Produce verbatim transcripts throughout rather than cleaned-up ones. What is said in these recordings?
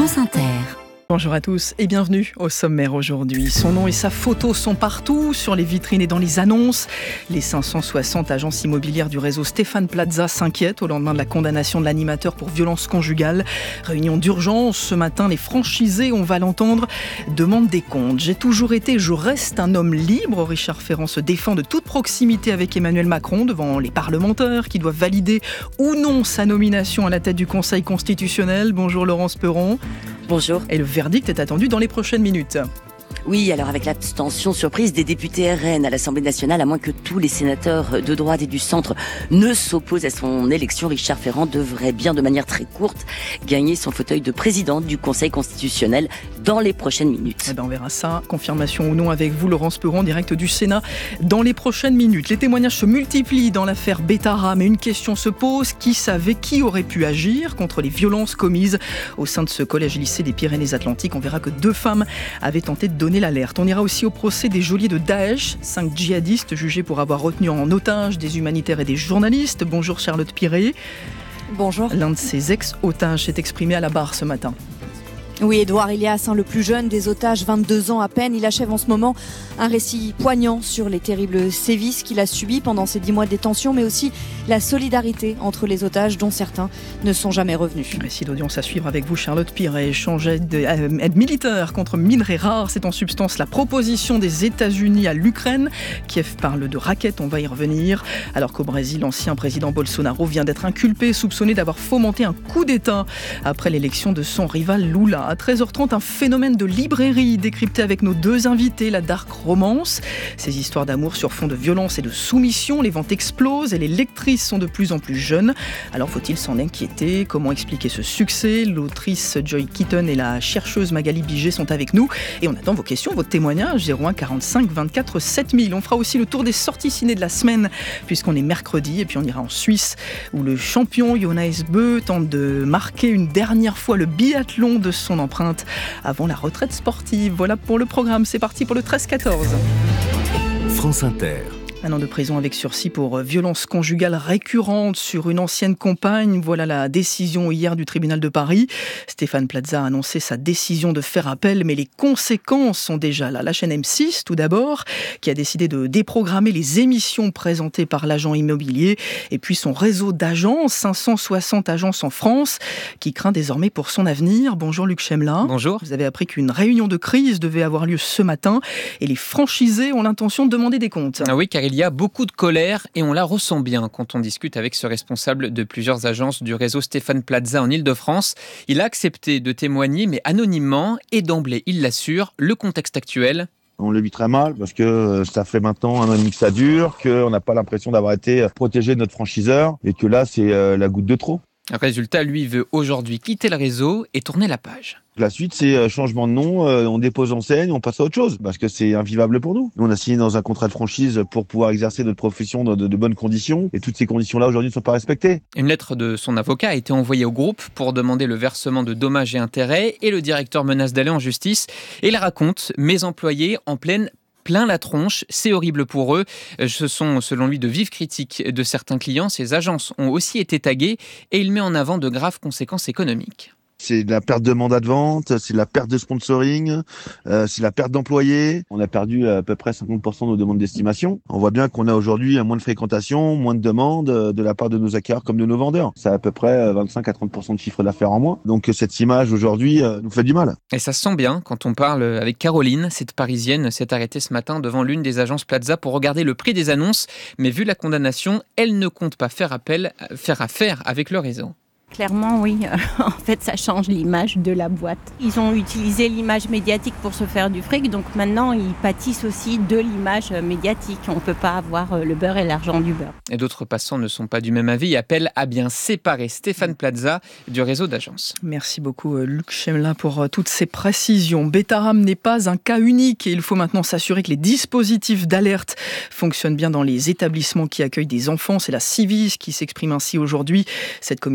France Inter. Bonjour à tous et bienvenue au sommaire aujourd'hui. Son nom et sa photo sont partout, sur les vitrines et dans les annonces. Les cinq cent soixante agences immobilières du réseau Stéphane Plaza s'inquiètent au lendemain de la condamnation de l'animateur pour violence conjugale. Réunion d'urgence ce matin, les franchisés, on va l'entendre, demandent des comptes. J'ai toujours été, je reste un homme libre. Richard Ferrand se défend de toute proximité avec Emmanuel Macron devant les parlementaires qui doivent valider ou non sa nomination à la tête du Conseil constitutionnel. Bonjour Laurence Perron. Bonjour. Et le verdict est attendu dans les prochaines minutes. Oui, alors avec l'abstention surprise des députés R N à l'Assemblée nationale, à moins que tous les sénateurs de droite et du centre ne s'opposent à son élection, Richard Ferrand devrait bien de manière très courte gagner son fauteuil de président du Conseil constitutionnel dans les prochaines minutes. Eh ben on verra ça, confirmation ou non avec vous, Laurence Perron, direct du Sénat, dans les prochaines minutes. Les témoignages se multiplient dans l'affaire Bettara, mais une question se pose, qui savait, qui aurait pu agir contre les violences commises au sein de ce collège-lycée des Pyrénées-Atlantiques? On verra que deux femmes avaient tenté de donner l'alerte. On ira aussi au procès des geôliers de Daesh, cinq djihadistes jugés pour avoir retenu en otage des humanitaires et des journalistes. Bonjour Charlotte Piré. Bonjour. L'un de ces ex-otages s'est exprimé à la barre ce matin. Oui, Édouard Elias, hein, le plus jeune des otages, vingt-deux ans à peine. Il achève en ce moment un récit poignant sur les terribles sévices qu'il a subis pendant ces dix mois de détention, mais aussi la solidarité entre les otages, dont certains ne sont jamais revenus. Récit d'audience à suivre avec vous, Charlotte Piré. Échange aide, euh, aide militaire contre minerais rares. C'est en substance la proposition des États-Unis à l'Ukraine. Kiev parle de raquettes, on va y revenir. Alors qu'au Brésil, l'ancien président Bolsonaro vient d'être inculpé, soupçonné d'avoir fomenté un coup d'État après l'élection de son rival Lula. À treize heures trente, un phénomène de librairie décrypté avec nos deux invités, la dark romance. Ces histoires d'amour sur fond de violence et de soumission, les ventes explosent et les lectrices sont de plus en plus jeunes. Alors faut-il s'en inquiéter? Comment expliquer ce succès? L'autrice Joy Keaton et la chercheuse Magali Biget sont avec nous et on attend vos questions, votre témoignage, zéro un quarante-cinq vingt-quatre sept mille. On fera aussi le tour des sorties ciné de la semaine puisqu'on est mercredi et puis on ira en Suisse où le champion Jonas Bö tente de marquer une dernière fois le biathlon de son empreinte avant la retraite sportive. Voilà pour le programme, c'est parti pour le treize quatorze. France Inter. Un an de prison avec sursis pour violence conjugale récurrente sur une ancienne compagne. Voilà la décision hier du tribunal de Paris. Stéphane Plaza a annoncé sa décision de faire appel, mais les conséquences sont déjà là. La chaîne M six, tout d'abord, qui a décidé de déprogrammer les émissions présentées par l'agent immobilier. Et puis son réseau d'agences, cinq cent soixante agences en France, qui craint désormais pour son avenir. Bonjour Luc Chemelin. Bonjour. Vous avez appris qu'une réunion de crise devait avoir lieu ce matin et les franchisés ont l'intention de demander des comptes. Ah oui, car il y a beaucoup de colère et on la ressent bien quand on discute avec ce responsable de plusieurs agences du réseau Stéphane Plaza en Ile-de-France. Il a accepté de témoigner, mais anonymement, et d'emblée, il l'assure, le contexte actuel. On le vit très mal parce que ça fait maintenant un an et demi que ça dure, qu'on n'a pas l'impression d'avoir été protégé de notre franchiseur et que là, c'est la goutte de trop. Le résultat, lui, veut aujourd'hui quitter le réseau et tourner la page. La suite, c'est changement de nom, on dépose enseigne, on passe à autre chose, parce que c'est invivable pour nous. Nous, on a signé dans un contrat de franchise pour pouvoir exercer notre profession dans de, de bonnes conditions, et toutes ces conditions-là, aujourd'hui, ne sont pas respectées. Une lettre de son avocat a été envoyée au groupe pour demander le versement de dommages et intérêts, et le directeur menace d'aller en justice. Et il raconte, mes employés en pleine plein la tronche, c'est horrible pour eux. Ce sont, selon lui, de vives critiques de certains clients. Ces agences ont aussi été taguées et il met en avant de graves conséquences économiques. C'est la perte de mandat de vente, c'est la perte de sponsoring, euh, c'est la perte d'employés. On a perdu à peu près cinquante pour cent de nos demandes d'estimation. On voit bien qu'on a aujourd'hui moins de fréquentation, moins de demandes de la part de nos acquéreurs comme de nos vendeurs. C'est à peu près vingt-cinq à trente pour cent de chiffre d'affaires en moins. Donc cette image aujourd'hui nous fait du mal. Et ça se sent bien quand on parle avec Caroline. Cette Parisienne s'est arrêtée ce matin devant l'une des agences Plaza pour regarder le prix des annonces. Mais vu la condamnation, elle ne compte pas faire appel, faire affaire avec le réseau. Clairement, oui. En fait, ça change l'image de la boîte. Ils ont utilisé l'image médiatique pour se faire du fric, donc maintenant, ils pâtissent aussi de l'image médiatique. On ne peut pas avoir le beurre et l'argent du beurre. Et d'autres passants ne sont pas du même avis et appellent à bien séparer Stéphane Plaza du réseau d'agences. Merci beaucoup, Luc Chemelin, pour toutes ces précisions. Betaram n'est pas un cas unique et il faut maintenant s'assurer que les dispositifs d'alerte fonctionnent bien dans les établissements qui accueillent des enfants. C'est la Civis qui s'exprime ainsi aujourd'hui. Cette commission qui lutte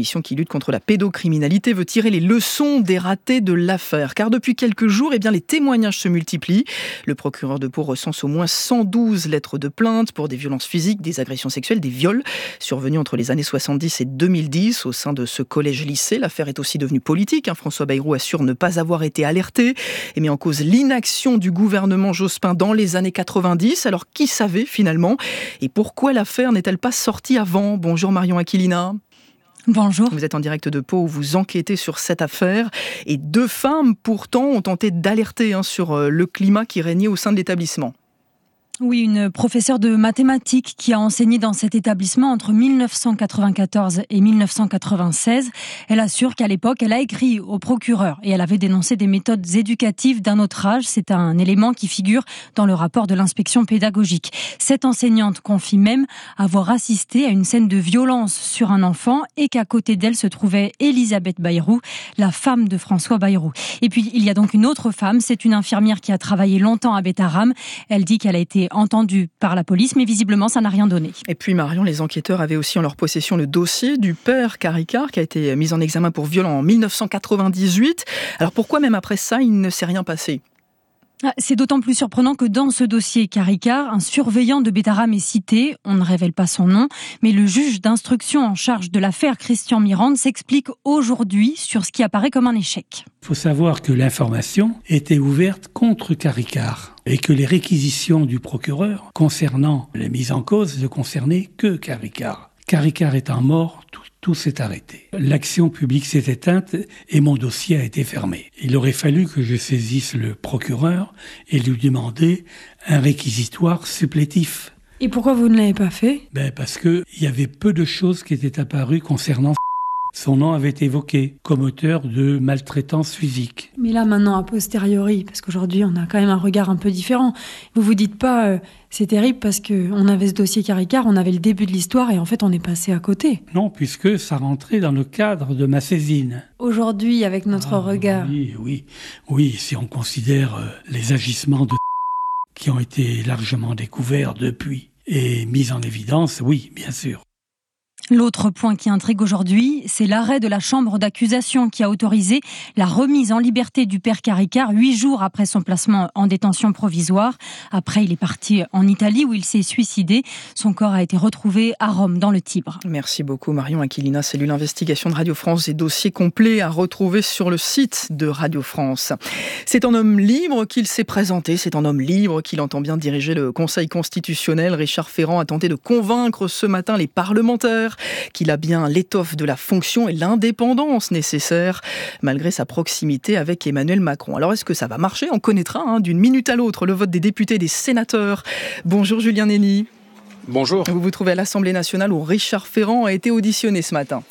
lutte contre la pédocriminalité veut tirer les leçons des ratés de l'affaire. Car depuis quelques jours, eh bien, les témoignages se multiplient. Le procureur de Pau recense au moins cent douze lettres de plainte pour des violences physiques, des agressions sexuelles, des viols survenus entre les années soixante-dix et deux mille dix au sein de ce collège-lycée. L'affaire est aussi devenue politique. Hein. François Bayrou assure ne pas avoir été alerté et met en cause l'inaction du gouvernement Jospin dans les années quatre-vingt-dix. Alors qui savait finalement? Et pourquoi l'affaire n'est-elle pas sortie avant? Bonjour Marion Aquilina. Bonjour. Vous êtes en direct de Pau où vous enquêtez sur cette affaire. Et deux femmes, pourtant, ont tenté d'alerter hein, sur le climat qui régnait au sein de l'établissement. Oui, une professeure de mathématiques qui a enseigné dans cet établissement entre mille neuf cent quatre-vingt-quatorze et mille neuf cent quatre-vingt-seize. Elle assure qu'à l'époque, elle a écrit au procureur et elle avait dénoncé des méthodes éducatives d'un autre âge. C'est un élément qui figure dans le rapport de l'inspection pédagogique. Cette enseignante confie même avoir assisté à une scène de violence sur un enfant et qu'à côté d'elle se trouvait Elisabeth Bayrou, la femme de François Bayrou. Et puis, il y a donc une autre femme, c'est une infirmière qui a travaillé longtemps à Bétharram. Elle dit qu'elle a été entendu par la police, mais visiblement, ça n'a rien donné. Et puis, Marion, les enquêteurs avaient aussi en leur possession le dossier du père Caricart, qui a été mis en examen pour viol en mille neuf cent quatre-vingt-dix-huit. Alors, pourquoi, même après ça, il ne s'est rien passé ? C'est d'autant plus surprenant que dans ce dossier Caricart, un surveillant de Bétharram est cité. On ne révèle pas son nom, mais le juge d'instruction en charge de l'affaire, Christian Mirande, s'explique aujourd'hui sur ce qui apparaît comme un échec. Il faut savoir que l'information était ouverte contre Caricart et que les réquisitions du procureur concernant les mises en cause ne concernaient que Caricart. Caricart étant mort, tout, tout s'est arrêté. L'action publique s'est éteinte et mon dossier a été fermé. Il aurait fallu que je saisisse le procureur et lui demander un réquisitoire supplétif. Et pourquoi vous ne l'avez pas fait ? Ben parce que il y avait peu de choses qui étaient apparues concernant. Son nom avait été évoqué comme auteur de maltraitance physique. Mais là, maintenant, a posteriori, parce qu'aujourd'hui, on a quand même un regard un peu différent. Vous vous dites pas, euh, c'est terrible parce qu'on avait ce dossier Caricart, on avait le début de l'histoire et en fait, on est passé à côté. Non, puisque ça rentrait dans le cadre de ma saisine. Aujourd'hui, avec notre ah, regard... Oui, oui, oui, si on considère euh, les agissements de qui ont été largement découverts depuis et mis en évidence, oui, bien sûr. L'autre point qui intrigue aujourd'hui, c'est l'arrêt de la chambre d'accusation qui a autorisé la remise en liberté du père Caricart huit jours après son placement en détention provisoire. Après, il est parti en Italie où il s'est suicidé. Son corps a été retrouvé à Rome, dans le Tibre. Merci beaucoup Marion Aquilina. Cellule Investigation de Radio France et dossier complet à retrouver sur le site de Radio France. C'est en homme libre qu'il s'est présenté. C'est en homme libre qu'il entend bien diriger le Conseil constitutionnel. Richard Ferrand a tenté de convaincre ce matin les parlementaires qu'il a bien l'étoffe de la fonction et l'indépendance nécessaire, malgré sa proximité avec Emmanuel Macron. Alors, est-ce que ça va marcher ? On connaîtra hein, d'une minute à l'autre le vote des députés et des sénateurs. Bonjour Julien Nény. Bonjour. Vous vous trouvez à l'Assemblée nationale où Richard Ferrand a été auditionné ce matin.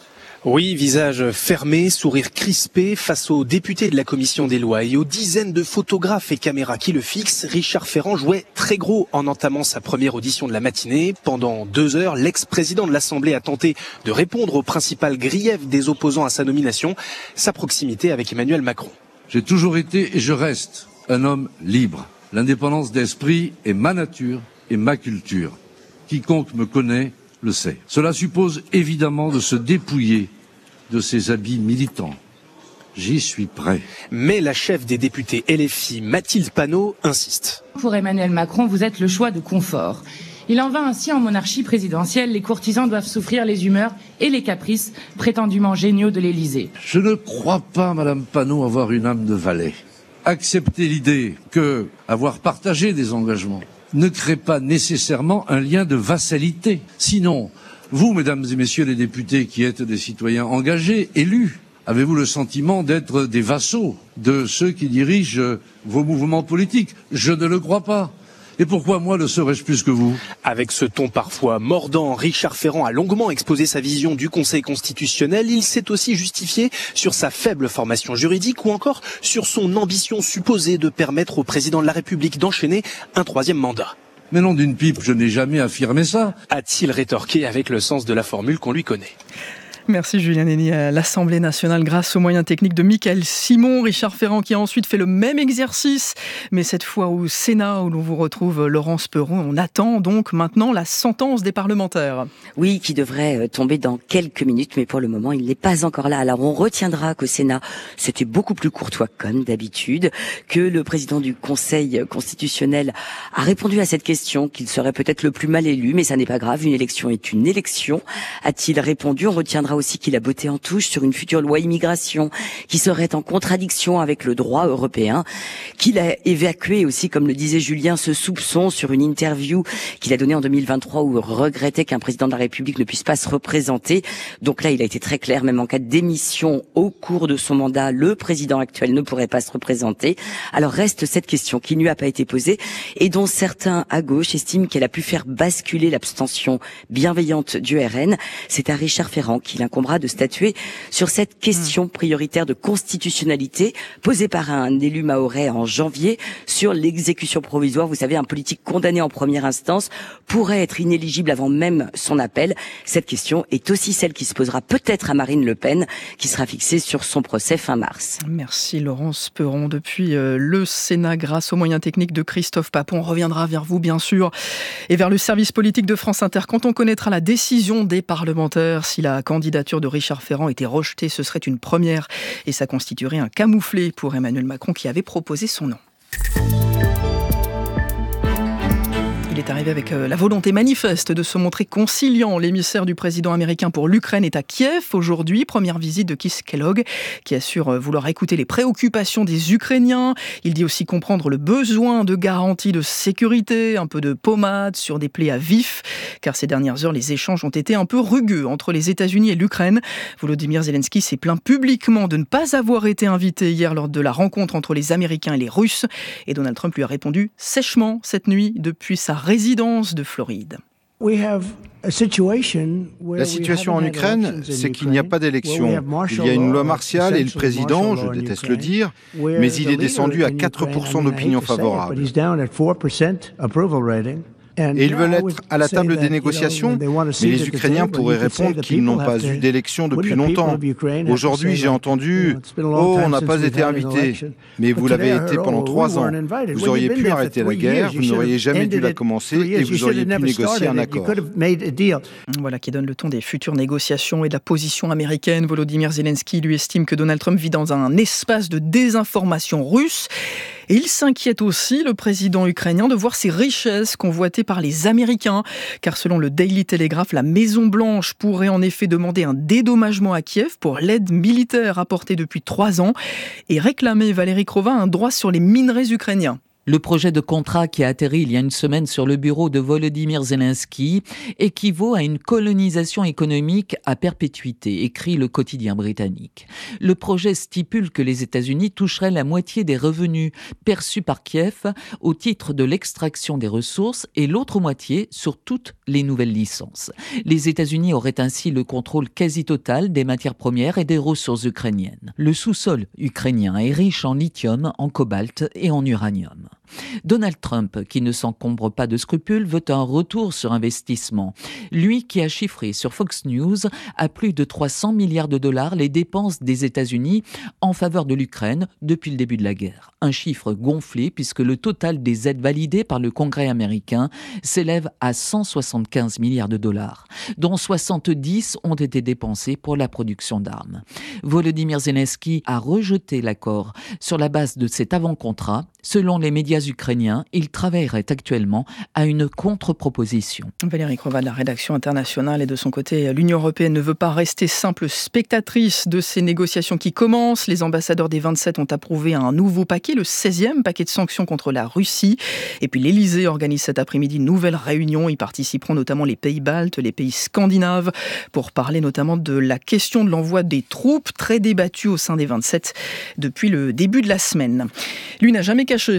Oui, visage fermé, sourire crispé, face aux députés de la commission des lois et aux dizaines de photographes et caméras qui le fixent, Richard Ferrand jouait très gros en entamant sa première audition de la matinée. Pendant deux heures, l'ex-président de l'Assemblée a tenté de répondre au principal grief des opposants à sa nomination, sa proximité avec Emmanuel Macron. J'ai toujours été et je reste un homme libre. L'indépendance d'esprit est ma nature et ma culture. Quiconque me connaît le sait. Cela suppose évidemment de se dépouiller de ses habits militants. J'y suis prêt. Mais la chef des députés L F I, Mathilde Panot, insiste. Pour Emmanuel Macron, vous êtes le choix de confort. Il en va ainsi en monarchie présidentielle. Les courtisans doivent souffrir les humeurs et les caprices prétendument géniaux de l'Élysée. Je ne crois pas, Madame Panot, avoir une âme de valet. Accepter l'idée que avoir partagé des engagements ne crée pas nécessairement un lien de vassalité. Sinon, vous, mesdames et messieurs les députés qui êtes des citoyens engagés, élus, avez-vous le sentiment d'être des vassaux de ceux qui dirigent vos mouvements politiques ? Je ne le crois pas. Et pourquoi moi le serais-je plus que vous ? Avec ce ton parfois mordant, Richard Ferrand a longuement exposé sa vision du Conseil constitutionnel. Il s'est aussi justifié sur sa faible formation juridique ou encore sur son ambition supposée de permettre au président de la République d'enchaîner un troisième mandat. Mais non d'une pipe, je n'ai jamais affirmé ça. A-t-il rétorqué avec le sens de la formule qu'on lui connaît ? Merci Julien Néni. À l'Assemblée nationale, grâce aux moyens techniques de Michael Simon, Richard Ferrand qui a ensuite fait le même exercice, mais cette fois au Sénat où l'on vous retrouve Laurence Perron. On attend donc maintenant la sentence des parlementaires. Oui, qui devrait tomber dans quelques minutes, mais pour le moment, il n'est pas encore là. Alors on retiendra qu'au Sénat, c'était beaucoup plus courtois comme d'habitude, que le président du Conseil constitutionnel a répondu à cette question, qu'il serait peut-être le plus mal élu, mais ça n'est pas grave, une élection est une élection, a-t-il répondu. On retiendra aussi qu'il a botté en touche sur une future loi immigration qui serait en contradiction avec le droit européen, qu'il a évacué aussi, comme le disait Julien, ce soupçon sur une interview qu'il a donnée en deux mille vingt-trois où il regrettait qu'un président de la République ne puisse pas se représenter. Donc là, il a été très clair, même en cas de démission au cours de son mandat, le président actuel ne pourrait pas se représenter. Alors reste cette question qui ne lui a pas été posée et dont certains à gauche estiment qu'elle a pu faire basculer l'abstention bienveillante du R N. C'est à Richard Ferrand qu'il incombera de statuer sur cette question prioritaire de constitutionnalité posée par un élu mahorais en janvier sur l'exécution provisoire. Vous savez, un politique condamné en première instance pourrait être inéligible avant même son appel. Cette question est aussi celle qui se posera peut-être à Marine Le Pen, qui sera fixée sur son procès fin mars. Merci Laurence Perron. Depuis euh, le Sénat, grâce aux moyens techniques de Christophe Papon, on reviendra vers vous bien sûr et vers le service politique de France Inter quand on connaîtra la décision des parlementaires. Si la candidature de Richard Ferrand était rejetée, ce serait une première et ça constituerait un camouflet pour Emmanuel Macron qui avait proposé son nom. Il est arrivé avec la volonté manifeste de se montrer conciliant. L'émissaire du président américain pour l'Ukraine est à Kiev aujourd'hui. Première visite de Keith Kellogg qui assure vouloir écouter les préoccupations des Ukrainiens. Il dit aussi comprendre le besoin de garanties de sécurité, un peu de pommade sur des plaies à vif. Car ces dernières heures, les échanges ont été un peu rugueux entre les États-Unis et l'Ukraine. Volodymyr Zelensky s'est plaint publiquement de ne pas avoir été invité hier lors de la rencontre entre les Américains et les Russes. Et Donald Trump lui a répondu sèchement cette nuit depuis sa résidence de Floride. La situation en Ukraine, c'est qu'il n'y a pas d'élection. Il y a une loi martiale et le président, je déteste le dire, mais il est descendu à quatre pour cent d'opinion favorable. Et ils veulent être à la table des négociations, mais les Ukrainiens pourraient répondre qu'ils n'ont pas eu d'élection depuis longtemps. Aujourd'hui, j'ai entendu « Oh, on n'a pas été invités ». Mais vous l'avez été pendant trois ans. Vous auriez pu arrêter la guerre, vous n'auriez jamais dû la commencer et vous auriez pu négocier un accord. Voilà qui donne le ton des futures négociations et de la position américaine. Volodymyr Zelensky lui estime que Donald Trump vit dans un espace de désinformation russe. Et il s'inquiète aussi, le président ukrainien, de voir ses richesses convoitées par les Américains. Car selon le Daily Telegraph, la Maison-Blanche pourrait en effet demander un dédommagement à Kiev pour l'aide militaire apportée depuis trois ans et réclamer, Valérie Crova, un droit sur les minerais ukrainiens. Le projet de contrat qui a atterri il y a une semaine sur le bureau de Volodymyr Zelensky équivaut à une colonisation économique à perpétuité, écrit le quotidien britannique. Le projet stipule que les États-Unis toucheraient la moitié des revenus perçus par Kiev au titre de l'extraction des ressources et l'autre moitié sur toutes les nouvelles licences. Les États-Unis auraient ainsi le contrôle quasi total des matières premières et des ressources ukrainiennes. Le sous-sol ukrainien est riche en lithium, en cobalt et en uranium. Donald Trump, qui ne s'encombre pas de scrupules, veut un retour sur investissement. Lui qui a chiffré sur Fox News à plus de trois cents milliards de dollars les dépenses des États-Unis en faveur de l'Ukraine depuis le début de la guerre. Un chiffre gonflé puisque le total des aides validées par le Congrès américain s'élève à cent soixante-quinze milliards de dollars, dont soixante-dix ont été dépensés pour la production d'armes. Volodymyr Zelensky a rejeté l'accord sur la base de cet avant-contrat. Selon les médias ukrainiens, il travaillerait actuellement à une contre-proposition. Valérie Crova de la rédaction internationale et de son côté, l'Union européenne ne veut pas rester simple spectatrice de ces négociations qui commencent. Les ambassadeurs des vingt-sept ont approuvé un nouveau paquet, le seizième paquet de sanctions contre la Russie. Et puis l'Elysée organise cet après-midi une nouvelle réunion. Y participeront notamment les pays baltes, les pays scandinaves, pour parler notamment de la question de l'envoi des troupes, très débattue au sein des vingt-sept depuis le début de la semaine. Lui n'a jamais caché son admiration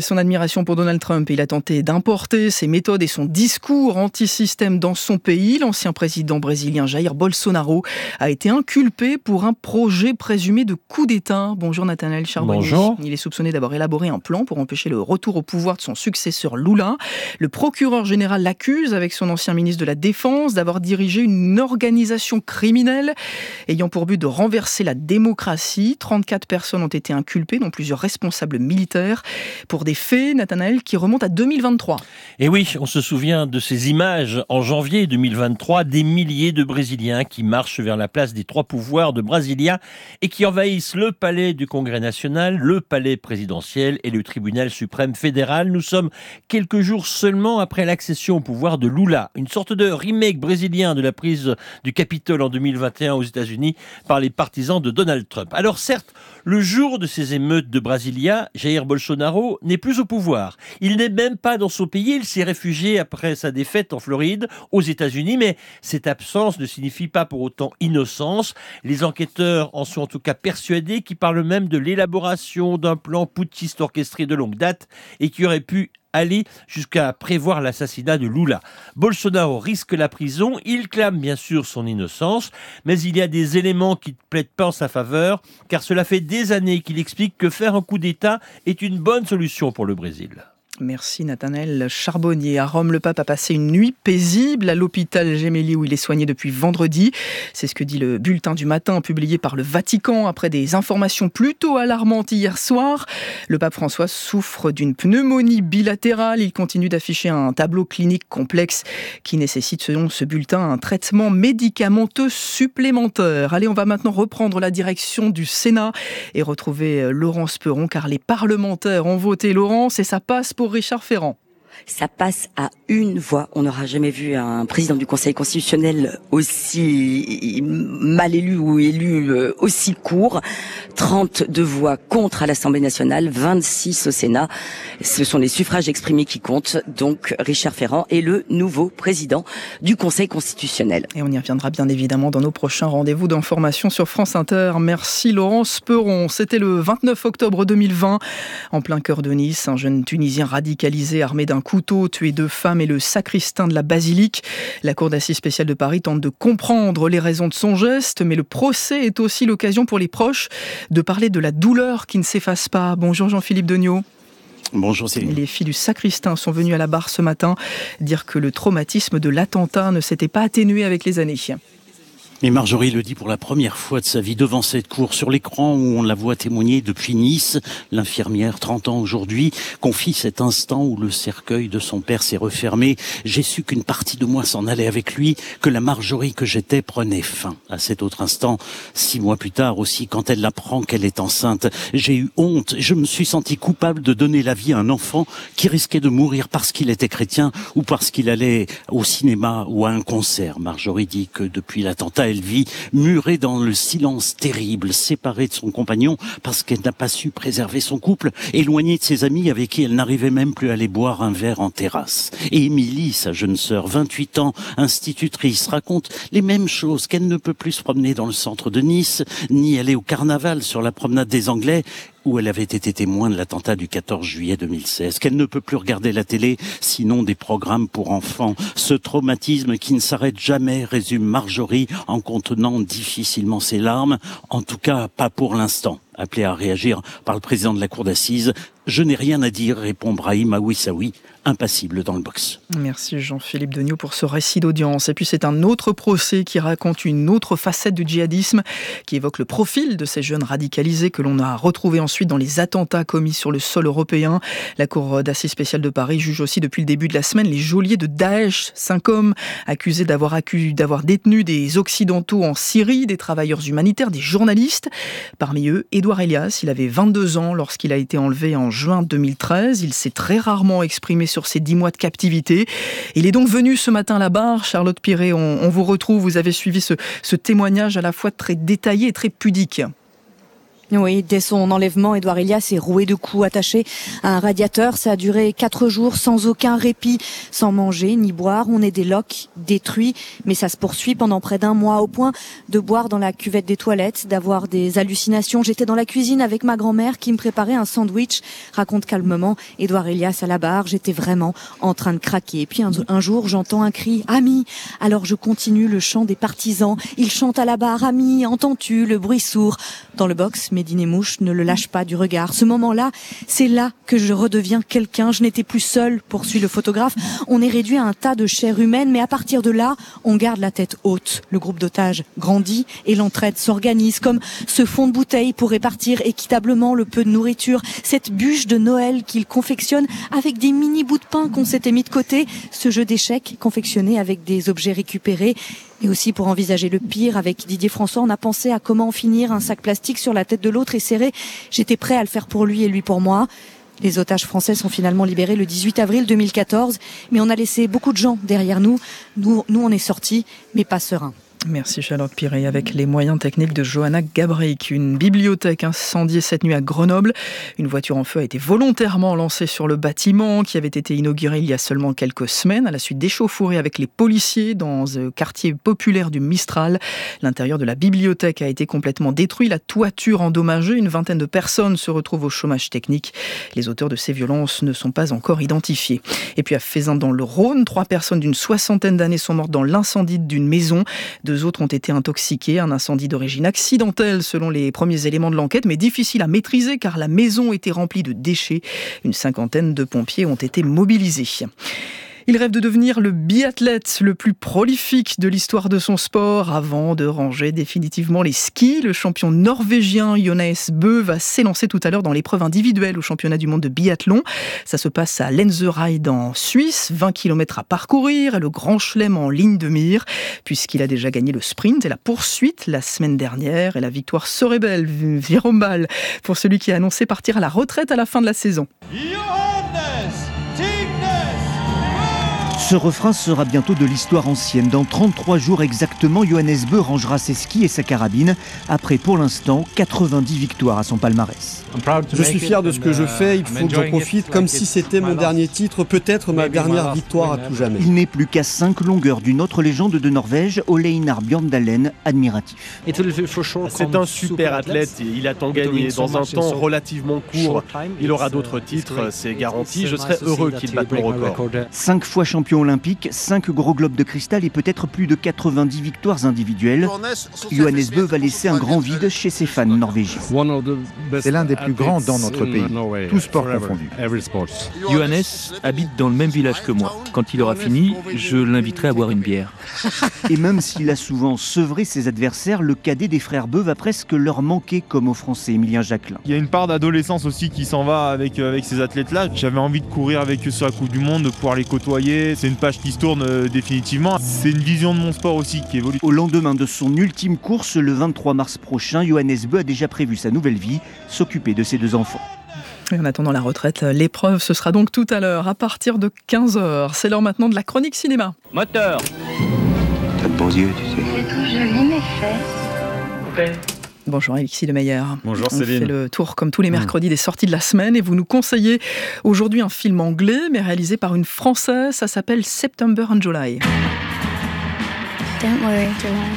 opération pour Donald Trump. Il a tenté d'importer ses méthodes et son discours anti-système dans son pays. L'ancien président brésilien Jair Bolsonaro a été inculpé pour un projet présumé de coup d'État. Bonjour Nathanaël Charbonnier. Bonjour. Il est soupçonné d'avoir élaboré un plan pour empêcher le retour au pouvoir de son successeur Lula. Le procureur général l'accuse, avec son ancien ministre de la Défense, d'avoir dirigé une organisation criminelle ayant pour but de renverser la démocratie. trente-quatre personnes ont été inculpées, dont plusieurs responsables militaires, pour des faits, Nathanaël, qui remontent à deux mille vingt-trois. Et oui, on se souvient de ces images en janvier deux mille vingt-trois, des milliers de Brésiliens qui marchent vers la place des trois pouvoirs de Brasilia et qui envahissent le palais du Congrès national, le palais présidentiel et le tribunal suprême fédéral. Nous sommes quelques jours seulement après l'accession au pouvoir de Lula, une sorte de remake brésilien de la prise du Capitole en deux mille vingt et un aux États-Unis par les partisans de Donald Trump. Alors certes, le jour de ces émeutes de Brasilia, Jair Bolsonaro n'est plus au pouvoir. Il n'est même pas dans son pays, il s'est réfugié après sa défaite en Floride, aux États-Unis, mais cette absence ne signifie pas pour autant innocence. Les enquêteurs en sont en tout cas persuadés, qui parlent même de l'élaboration d'un plan putschiste orchestré de longue date et qui aurait pu aller jusqu'à prévoir l'assassinat de Lula. Bolsonaro risque la prison, il clame bien sûr son innocence, mais il y a des éléments qui ne plaident pas en sa faveur, car cela fait des années qu'il explique que faire un coup d'État est une bonne solution pour le Brésil. Merci Nathanaël Charbonnier. À Rome, le pape a passé une nuit paisible à l'hôpital Gemelli où il est soigné depuis vendredi. C'est ce que dit le bulletin du matin publié par le Vatican après des informations plutôt alarmantes hier soir. Le pape François souffre d'une pneumonie bilatérale. Il continue d'afficher un tableau clinique complexe qui nécessite, selon ce bulletin, un traitement médicamenteux supplémentaire. Allez, on va maintenant reprendre la direction du Sénat et retrouver Laurence Perron, car les parlementaires ont voté, Laurence, et ça passe pour Richard Ferrand. Ça passe à une voix. On n'aura jamais vu un président du Conseil constitutionnel aussi mal élu ou élu aussi court. trente-deux voix contre à l'Assemblée nationale, vingt-six au Sénat. Ce sont les suffrages exprimés qui comptent. Donc Richard Ferrand est le nouveau président du Conseil constitutionnel. Et on y reviendra bien évidemment dans nos prochains rendez-vous d'information sur France Inter. Merci Laurence Perron. C'était le vingt-neuf octobre deux mille vingt, en plein cœur de Nice. Un jeune Tunisien radicalisé armé d'un couteau tué deux femmes et le sacristain de la basilique. La cour d'assises spéciale de Paris tente de comprendre les raisons de son geste, mais le procès est aussi l'occasion pour les proches de parler de la douleur qui ne s'efface pas. Bonjour Jean-Philippe Degnaud. Bonjour Céline. Les filles du sacristain sont venues à la barre ce matin dire que le traumatisme de l'attentat ne s'était pas atténué avec les années. Mais Marjorie le dit pour la première fois de sa vie devant cette cour, sur l'écran où on la voit témoigner depuis Nice. L'infirmière, trente ans aujourd'hui, confie cet instant où le cercueil de son père s'est refermé. J'ai su qu'une partie de moi s'en allait avec lui, que la Marjorie que j'étais prenait fin. À cet autre instant, six mois plus tard aussi, quand elle apprend qu'elle est enceinte, j'ai eu honte. Je me suis senti coupable de donner la vie à un enfant qui risquait de mourir parce qu'il était chrétien ou parce qu'il allait au cinéma ou à un concert. Marjorie dit que depuis l'attentat, elle vit murée dans le silence terrible, séparée de son compagnon parce qu'elle n'a pas su préserver son couple, éloignée de ses amis avec qui elle n'arrivait même plus à aller boire un verre en terrasse. Et Émilie, sa jeune sœur, vingt-huit ans, institutrice, raconte les mêmes choses, qu'elle ne peut plus se promener dans le centre de Nice, ni aller au carnaval sur la promenade des Anglais, où elle avait été témoin de l'attentat du quatorze juillet deux mille seize, qu'elle ne peut plus regarder la télé, sinon des programmes pour enfants. Ce traumatisme qui ne s'arrête jamais, résume Marjorie en contenant difficilement ses larmes, en tout cas pas pour l'instant. Appelé à réagir par le président de la cour d'assises, je n'ai rien à dire, répond Brahim Aouissaoui, impassible dans le box. Merci Jean-Philippe Degnaud pour ce récit d'audience. Et puis c'est un autre procès qui raconte une autre facette du djihadisme, qui évoque le profil de ces jeunes radicalisés que l'on a retrouvés ensuite dans les attentats commis sur le sol européen. La cour d'assises spéciale de Paris juge aussi depuis le début de la semaine les geôliers de Daesh, cinq hommes accusés d'avoir, accusé, d'avoir détenu des Occidentaux en Syrie, des travailleurs humanitaires, des journalistes. Parmi eux, Édouard Elias, il avait vingt-deux ans lorsqu'il a été enlevé en juin deux mille treize. Il s'est très rarement exprimé sur ses dix mois de captivité. Il est donc venu ce matin à la barre. Charlotte Piré, on, on vous retrouve. Vous avez suivi ce, ce témoignage à la fois très détaillé et très pudique. Oui, dès son enlèvement, Édouard Elias est roué de coups, attaché à un radiateur. Ça a duré quatre jours sans aucun répit, sans manger ni boire. On est des loques, détruits, mais ça se poursuit pendant près d'un mois, au point de boire dans la cuvette des toilettes, d'avoir des hallucinations. J'étais dans la cuisine avec ma grand-mère qui me préparait un sandwich, raconte calmement Édouard Elias à la barre. J'étais vraiment en train de craquer. Et puis un, un jour, j'entends un cri « Ami !» Alors je continue le chant des partisans. Ils chantent à la barre « Ami, entends-tu le bruit sourd ?» Dans le box, Médine et Mouche ne le lâche pas du regard. Ce moment-là, c'est là que je redeviens quelqu'un. Je n'étais plus seule, poursuit le photographe. On est réduit à un tas de chair humaine, mais à partir de là, on garde la tête haute. Le groupe d'otages grandit et l'entraide s'organise comme ce fond de bouteille pour répartir équitablement le peu de nourriture. Cette bûche de Noël qu'il confectionne avec des mini bouts de pain qu'on s'était mis de côté. Ce jeu d'échecs confectionné avec des objets récupérés. Et aussi pour envisager le pire, avec Didier François, on a pensé à comment finir un sac plastique sur la tête de l'autre et serré. J'étais prêt à le faire pour lui et lui pour moi. Les otages français sont finalement libérés le dix-huit avril deux mille quatorze, mais on a laissé beaucoup de gens derrière nous. Nous, nous on est sortis, mais pas sereins. Merci Charlotte Pirey. Avec les moyens techniques de Johanna Gabrick. Une bibliothèque incendiée cette nuit à Grenoble. Une voiture en feu a été volontairement lancée sur le bâtiment qui avait été inauguré il y a seulement quelques semaines à la suite d'échauffourées avec les policiers dans le quartier populaire du Mistral. L'intérieur de la bibliothèque a été complètement détruit, la toiture endommagée. Une vingtaine de personnes se retrouvent au chômage technique. Les auteurs de ces violences ne sont pas encore identifiés. Et puis à Fézin dans le Rhône, trois personnes d'une soixantaine d'années sont mortes dans l'incendie d'une maison. Deux autres ont été intoxiqués. Un incendie d'origine accidentelle selon les premiers éléments de l'enquête, mais difficile à maîtriser car la maison était remplie de déchets. Une cinquantaine de pompiers ont été mobilisés. Il rêve de devenir le biathlète le plus prolifique de l'histoire de son sport avant de ranger définitivement les skis. Le champion norvégien Johannes Bø va s'élancer tout à l'heure dans l'épreuve individuelle au championnat du monde de biathlon. Ça se passe à Lenzerheide en Suisse, vingt kilomètres à parcourir et le grand chelem en ligne de mire puisqu'il a déjà gagné le sprint et la poursuite la semaine dernière et la victoire serait belle, Virombal, pour celui qui a annoncé partir à la retraite à la fin de la saison. Ce refrain sera bientôt de l'histoire ancienne. Dans trente-trois jours exactement, Johannes Bø rangera ses skis et sa carabine, après pour l'instant quatre-vingt-dix victoires à son palmarès. Je suis fier de ce que je fais, il faut que j'en profite comme si c'était mon dernier titre, peut-être ma dernière victoire à tout jamais. Il n'est plus qu'à cinq longueurs d'une autre légende de Norvège, Ole Einar Bjørndalen, admiratif. C'est un super athlète, il a tant gagné dans un temps relativement court. Il aura d'autres titres, c'est garanti, je serai heureux qu'il batte mon record. Cinq fois champion olympique, cinq gros globes de cristal et peut-être plus de quatre-vingt-dix victoires individuelles. Johannes Bø va laisser un grand vide chez ses fans norvégiens. C'est l'un des plus grands dans notre pays, tous sports confondus. Johannes habite dans le même village que moi. Quand il aura fini, je l'inviterai à boire une bière. Et même s'il a souvent sevré ses adversaires, le cadet des frères Bø va presque leur manquer comme au Français Émilien Jacquelin. Il y a une part d'adolescence aussi qui s'en va avec, avec ces athlètes-là. J'avais envie de courir avec eux sur la Coupe du Monde, de pouvoir les côtoyer. C'est une page qui se tourne euh, définitivement. C'est une vision de mon sport aussi qui évolue. Au lendemain de son ultime course, le vingt-trois mars prochain, Johannes Bø a déjà prévu sa nouvelle vie, s'occuper de ses deux enfants. Et en attendant la retraite, l'épreuve, ce sera donc tout à l'heure, à partir de quinze heures. C'est l'heure maintenant de la chronique cinéma. Moteur. T'as de beaux yeux, tu sais. C'est tout joli, mes fesses. Bonjour Alexis Lemeyer. Bonjour On Céline. fait le tour comme tous les mercredis des sorties de la semaine et vous nous conseillez aujourd'hui un film anglais mais réalisé par une Française. Ça s'appelle September and July. Don't worry, July.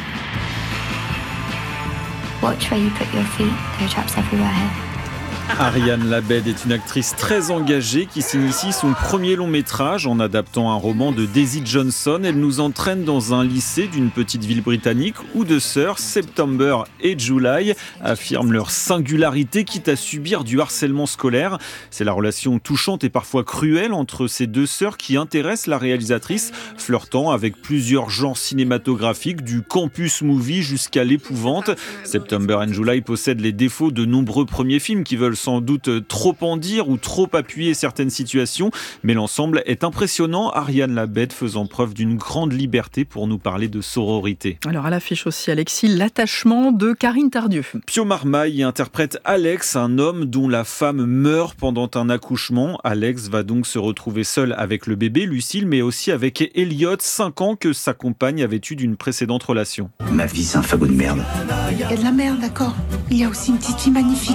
Watch where you put your feet. There are traps everywhere. Ariane Labed est une actrice très engagée qui s'initie son premier long métrage en adaptant un roman de Daisy Johnson. Elle nous entraîne dans un lycée d'une petite ville britannique où deux sœurs, September et July, affirment leur singularité quitte à subir du harcèlement scolaire. C'est la relation touchante et parfois cruelle entre ces deux sœurs qui intéresse la réalisatrice, flirtant avec plusieurs genres cinématographiques, du campus movie jusqu'à l'épouvante. September and July possède les défauts de nombreux premiers films qui veulent veulent sans doute trop en dire ou trop appuyer certaines situations, mais l'ensemble est impressionnant. Ariane Labed faisant preuve d'une grande liberté pour nous parler de sororité. Alors à l'affiche aussi, Alexis, l'attachement de Karine Tardieu. Pio Marmaille y interprète Alex, un homme dont la femme meurt pendant un accouchement. Alex va donc se retrouver seul avec le bébé, Lucille, mais aussi avec Elliot, cinq ans, que sa compagne avait eu d'une précédente relation. Ma vie, c'est un fagot de merde. Il y a de la merde, d'accord. Il y a aussi une petite fille magnifique.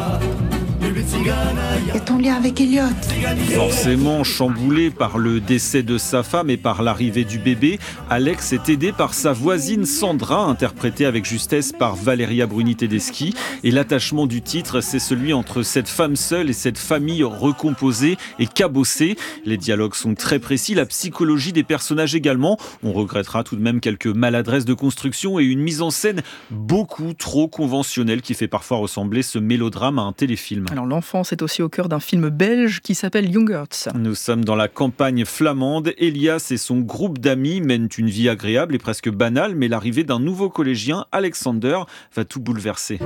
Il y a ton lien avec Elliot. Forcément chamboulé par le décès de sa femme et par l'arrivée du bébé, Alex est aidé par sa voisine Sandra, interprétée avec justesse par Valeria Bruni-Tedeschi. Et l'attachement du titre, c'est celui entre cette femme seule et cette famille recomposée et cabossée. Les dialogues sont très précis, la psychologie des personnages également. On regrettera tout de même quelques maladresses de construction et une mise en scène beaucoup trop conventionnelle qui fait parfois ressembler ce mélodrame à un téléfilm. Alors l'enfance est aussi au cœur d'un film belge qui s'appelle Young Earths. Nous sommes dans la campagne flamande. Elias et son groupe d'amis mènent une vie agréable et presque banale, mais l'arrivée d'un nouveau collégien, Alexander, va tout bouleverser.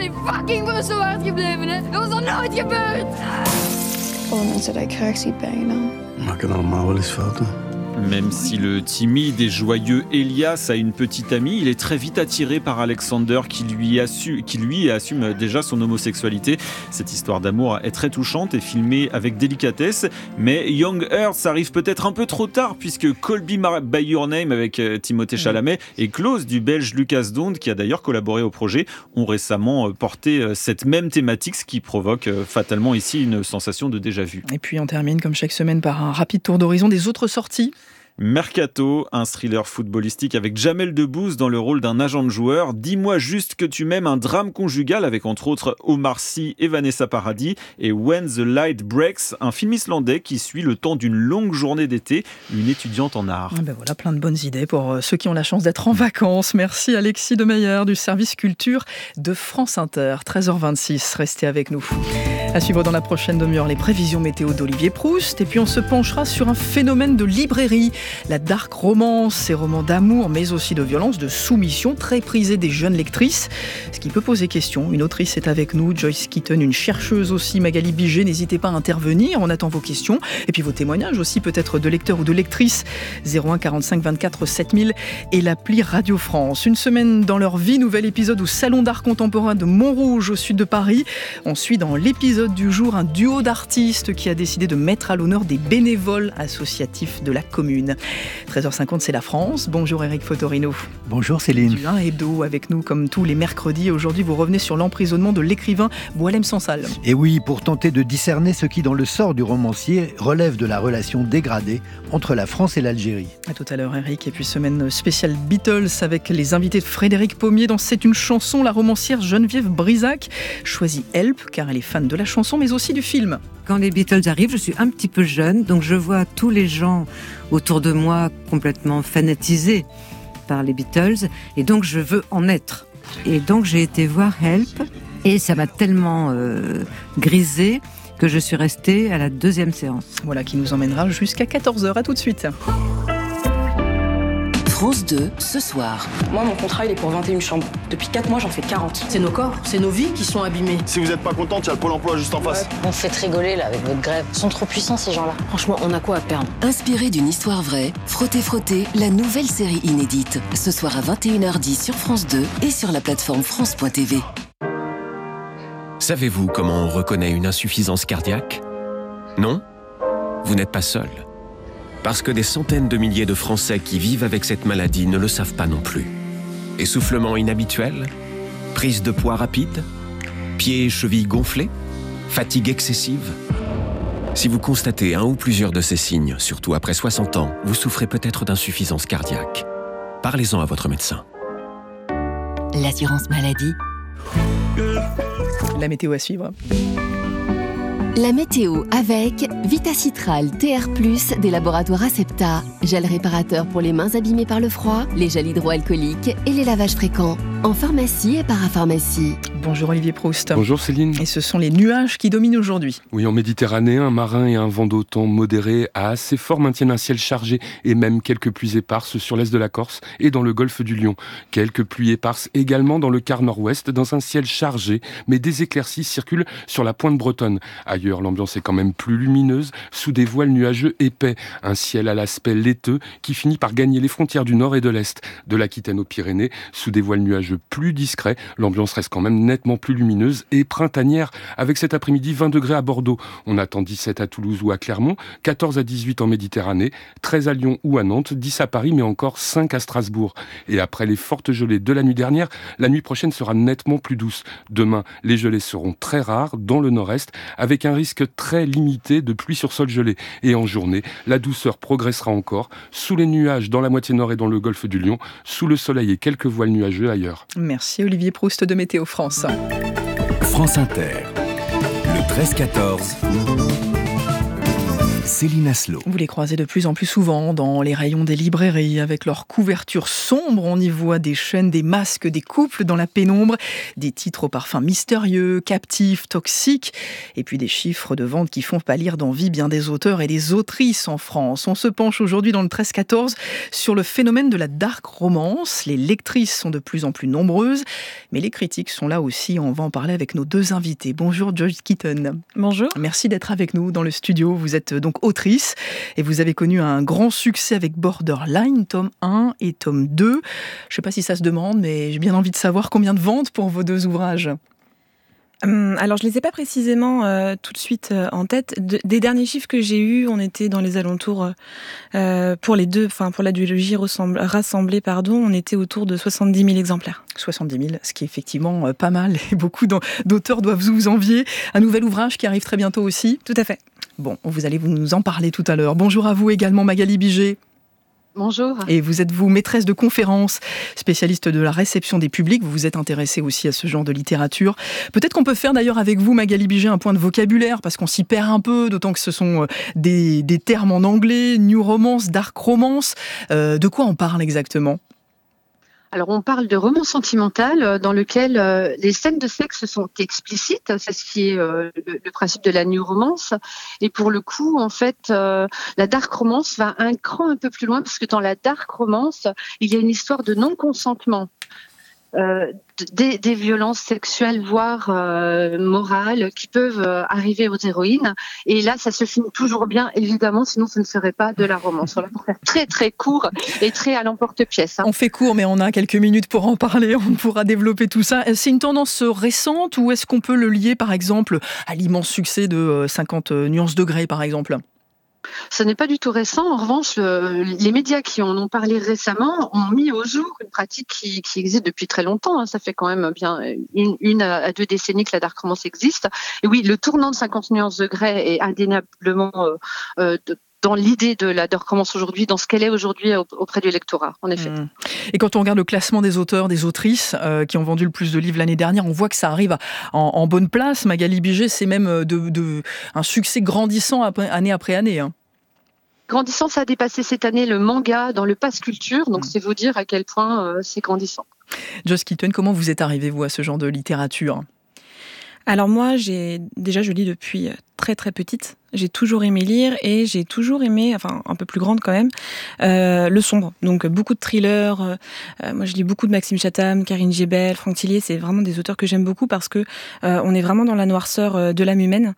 Même si le timide et joyeux Elias a une petite amie, il est très vite attiré par Alexander qui lui, assu- qui lui assume déjà son homosexualité. Cette histoire d'amour est très touchante et filmée avec délicatesse, mais Young Earths arrive peut-être un peu trop tard puisque Call Me By Your Name avec Timothée Chalamet et Close du belge Lucas Dond, qui a d'ailleurs collaboré au projet, ont récemment porté cette même thématique, ce qui provoque fatalement ici une sensation de déjà-vu. Et puis on termine comme chaque semaine par un rapide tour d'horizon des autres sorties. Mercato, un thriller footballistique avec Jamel Debbouze dans le rôle d'un agent de joueur. Dis-moi juste que tu m'aimes, un drame conjugal avec entre autres Omar Sy et Vanessa Paradis. Et When the Light Breaks, un film islandais qui suit le temps d'une longue journée d'été une étudiante en art. Ben voilà, plein de bonnes idées pour ceux qui ont la chance d'être en vacances. Merci Alexis Demeyer du service culture de France Inter. treize heures vingt-six, restez avec nous. À suivre dans la prochaine demi-heure les prévisions météo d'Olivier Proust. Et puis on se penchera sur un phénomène de librairie. La dark romance, ces romans d'amour, mais aussi de violence, de soumission, très prisés des jeunes lectrices. Ce qui peut poser question. Une autrice est avec nous, Joyce Keaton, une chercheuse aussi, Magali Biget. N'hésitez pas à intervenir, on attend vos questions. Et puis vos témoignages aussi, peut-être de lecteurs ou de lectrices. zéro un quarante-cinq vingt-quatre sept mille et l'appli Radio France. Une semaine dans leur vie, nouvel épisode au Salon d'art contemporain de Montrouge, au sud de Paris. On suit dans l'épisode du jour un duo d'artistes qui a décidé de mettre à l'honneur des bénévoles associatifs de la commune. treize heures cinquante, c'est la France. Bonjour Eric Fotorino. Bonjour Céline. Du un Hebdo avec nous comme tous les mercredis. Aujourd'hui, vous revenez sur l'emprisonnement de l'écrivain Boualem Sansal. Et oui, pour tenter de discerner ce qui, dans le sort du romancier, relève de la relation dégradée entre la France et l'Algérie. À tout à l'heure Eric. Et puis semaine spéciale Beatles avec les invités de Frédéric Pommier dans C'est une chanson. La romancière Geneviève Brisac choisit Help car elle est fan de la chanson mais aussi du film. Quand les Beatles arrivent, je suis un petit peu jeune, donc je vois tous les gens autour de moi complètement fanatisés par les Beatles, et donc je veux en être. Et donc j'ai été voir Help, et ça m'a tellement euh, grisée que je suis restée à la deuxième séance. Voilà qui nous emmènera jusqu'à quatorze heures. À tout de suite. France deux, ce soir. Moi, mon contrat, il est pour vingt et une chambres. Depuis quatre mois, j'en fais quarante. C'est nos corps, c'est nos vies qui sont abîmées. Si vous n'êtes pas contente, il y a le Pôle emploi juste en face. Ouais. On fait rigoler, là, avec votre grève. Ils sont trop puissants, ces gens-là. Franchement, on a quoi à perdre? Inspiré d'une histoire vraie, Frottez Frottez, la nouvelle série inédite. Ce soir à vingt et une heures dix sur France deux et sur la plateforme France point T V. Savez-vous comment on reconnaît une insuffisance cardiaque? Non? Vous n'êtes pas seul. Parce que des centaines de milliers de Français qui vivent avec cette maladie ne le savent pas non plus. Essoufflement inhabituel? Prise de poids rapide? Pieds et chevilles gonflés? Fatigue excessive? Si vous constatez un ou plusieurs de ces signes, surtout après soixante ans, vous souffrez peut-être d'insuffisance cardiaque. Parlez-en à votre médecin. L'assurance maladie. La météo à suivre. La météo avec Vitacitral T R plus des laboratoires Acepta. Gel réparateur pour les mains abîmées par le froid, les gels hydroalcooliques et les lavages fréquents. en pharmacie et parapharmacie. Bonjour Olivier Proust. Bonjour Céline. Et ce sont les nuages qui dominent aujourd'hui. Oui, en Méditerranée, un marin et un vent d'automne modéré à assez fort maintiennent un ciel chargé et même quelques pluies éparses sur l'est de la Corse et dans le golfe du Lion. Quelques pluies éparses également dans le quart nord-ouest, dans un ciel chargé, mais des éclaircies circulent sur la pointe bretonne. Ailleurs, l'ambiance est quand même plus lumineuse, sous des voiles nuageux épais. Un ciel à l'aspect laiteux qui finit par gagner les frontières du nord et de l'est. De l'Aquitaine aux Pyrénées, sous des voiles nuageux plus discrets, l'ambiance reste quand même nettement plus lumineuse et printanière, avec cet après-midi vingt degrés à Bordeaux. On attend dix-sept à Toulouse ou à Clermont, quatorze à dix-huit en Méditerranée, treize à Lyon ou à Nantes, dix à Paris, mais encore cinq à Strasbourg. Et après les fortes gelées de la nuit dernière, la nuit prochaine sera nettement plus douce. Demain, les gelées seront très rares dans le nord-est, avec un risque très limité de pluie sur sol gelé. Et en journée, la douceur progressera encore, sous les nuages dans la moitié nord et dans le golfe du Lion, sous le soleil et quelques voiles nuageux ailleurs. Merci Olivier Proust de Météo France. France Inter, le treize quatorze. Céline Aslo. Vous les croisez de plus en plus souvent dans les rayons des librairies avec leurs couvertures sombres. On y voit des chaînes, des masques, des couples dans la pénombre, des titres au parfum mystérieux, captifs, toxiques, et puis des chiffres de vente qui font pâlir d'envie bien des auteurs et des autrices en France. On se penche aujourd'hui dans le treize quatorze sur le phénomène de la dark romance. Les lectrices sont de plus en plus nombreuses, mais les critiques sont là aussi. On va en parler avec nos deux invités. Bonjour Joyce Keaton. Bonjour. Merci d'être avec nous dans le studio. Vous êtes donc autrice et vous avez connu un grand succès avec Borderline, tome un et tome deux. Je ne sais pas si ça se demande, mais j'ai bien envie de savoir combien de ventes pour vos deux ouvrages. Hum, alors je ne les ai pas précisément euh, tout de suite euh, en tête. De, des derniers chiffres que j'ai eus, on était dans les alentours, euh, pour les deux, enfin pour la duologie rassemblée, pardon, on était autour de soixante-dix mille exemplaires. soixante-dix mille, ce qui est effectivement euh, pas mal et beaucoup d'auteurs doivent vous envier. Un nouvel ouvrage qui arrive très bientôt aussi. Tout à fait. Bon, vous allez nous en parler tout à l'heure. Bonjour à vous également Magali Biget. Bonjour. Et vous êtes vous maîtresse de conférences, spécialiste de la réception des publics. Vous vous êtes intéressée aussi à ce genre de littérature. Peut-être qu'on peut faire d'ailleurs avec vous, Magali Biget, un point de vocabulaire, parce qu'on s'y perd un peu, d'autant que ce sont des, des termes en anglais, new romance, dark romance. Euh, de quoi on parle exactement ? Alors, on parle de roman sentimental dans lequel euh, les scènes de sexe sont explicites. C'est ce qui est euh, le, le principe de la new romance. Et pour le coup, en fait, euh, la dark romance va un cran un peu plus loin parce que dans la dark romance, il y a une histoire de non-consentement. Euh, des, des violences sexuelles, voire euh, morales, qui peuvent euh, arriver aux héroïnes. Et là, ça se finit toujours bien, évidemment, sinon ce ne serait pas de la romance. Voilà, pour faire très très court et très à l'emporte-pièce. Hein. On fait court, mais on a quelques minutes pour en parler. On pourra développer tout ça. C'est une tendance récente ou est-ce qu'on peut le lier, par exemple, à l'immense succès de cinquante nuances de Grey, par exemple ? Ce n'est pas du tout récent. En revanche, le, les médias qui en ont parlé récemment ont mis au jour une pratique qui, qui existe depuis très longtemps. Hein. Ça fait quand même bien une, une à deux décennies que la dark romance existe. Et oui, le tournant de cinquante nuances de Grey est indéniablement euh, euh, de, dans l'idée de la dark romance aujourd'hui, dans ce qu'elle est aujourd'hui auprès du lectorat, en effet. Mmh. Et quand on regarde le classement des auteurs, des autrices euh, qui ont vendu le plus de livres l'année dernière, on voit que ça arrive en, en bonne place. Magali Biget, c'est même de, de, un succès grandissant après, année après année. Hein. Grandissant, ça a dépassé cette année le manga dans le Pass Culture, donc mmh. c'est vous dire à quel point euh, c'est grandissant. Joyce Keaton, comment vous êtes arrivée, vous, à ce genre de littérature ? Alors moi, j'ai déjà je lis depuis très très petite. J'ai toujours aimé lire et j'ai toujours aimé, enfin un peu plus grande quand même, euh, le sombre. Donc beaucoup de thrillers. Euh, moi, je lis beaucoup de Maxime Chatham, Karine Jebel, Franck Tillier. C'est vraiment des auteurs que j'aime beaucoup parce que euh, on est vraiment dans la noirceur de l'âme humaine.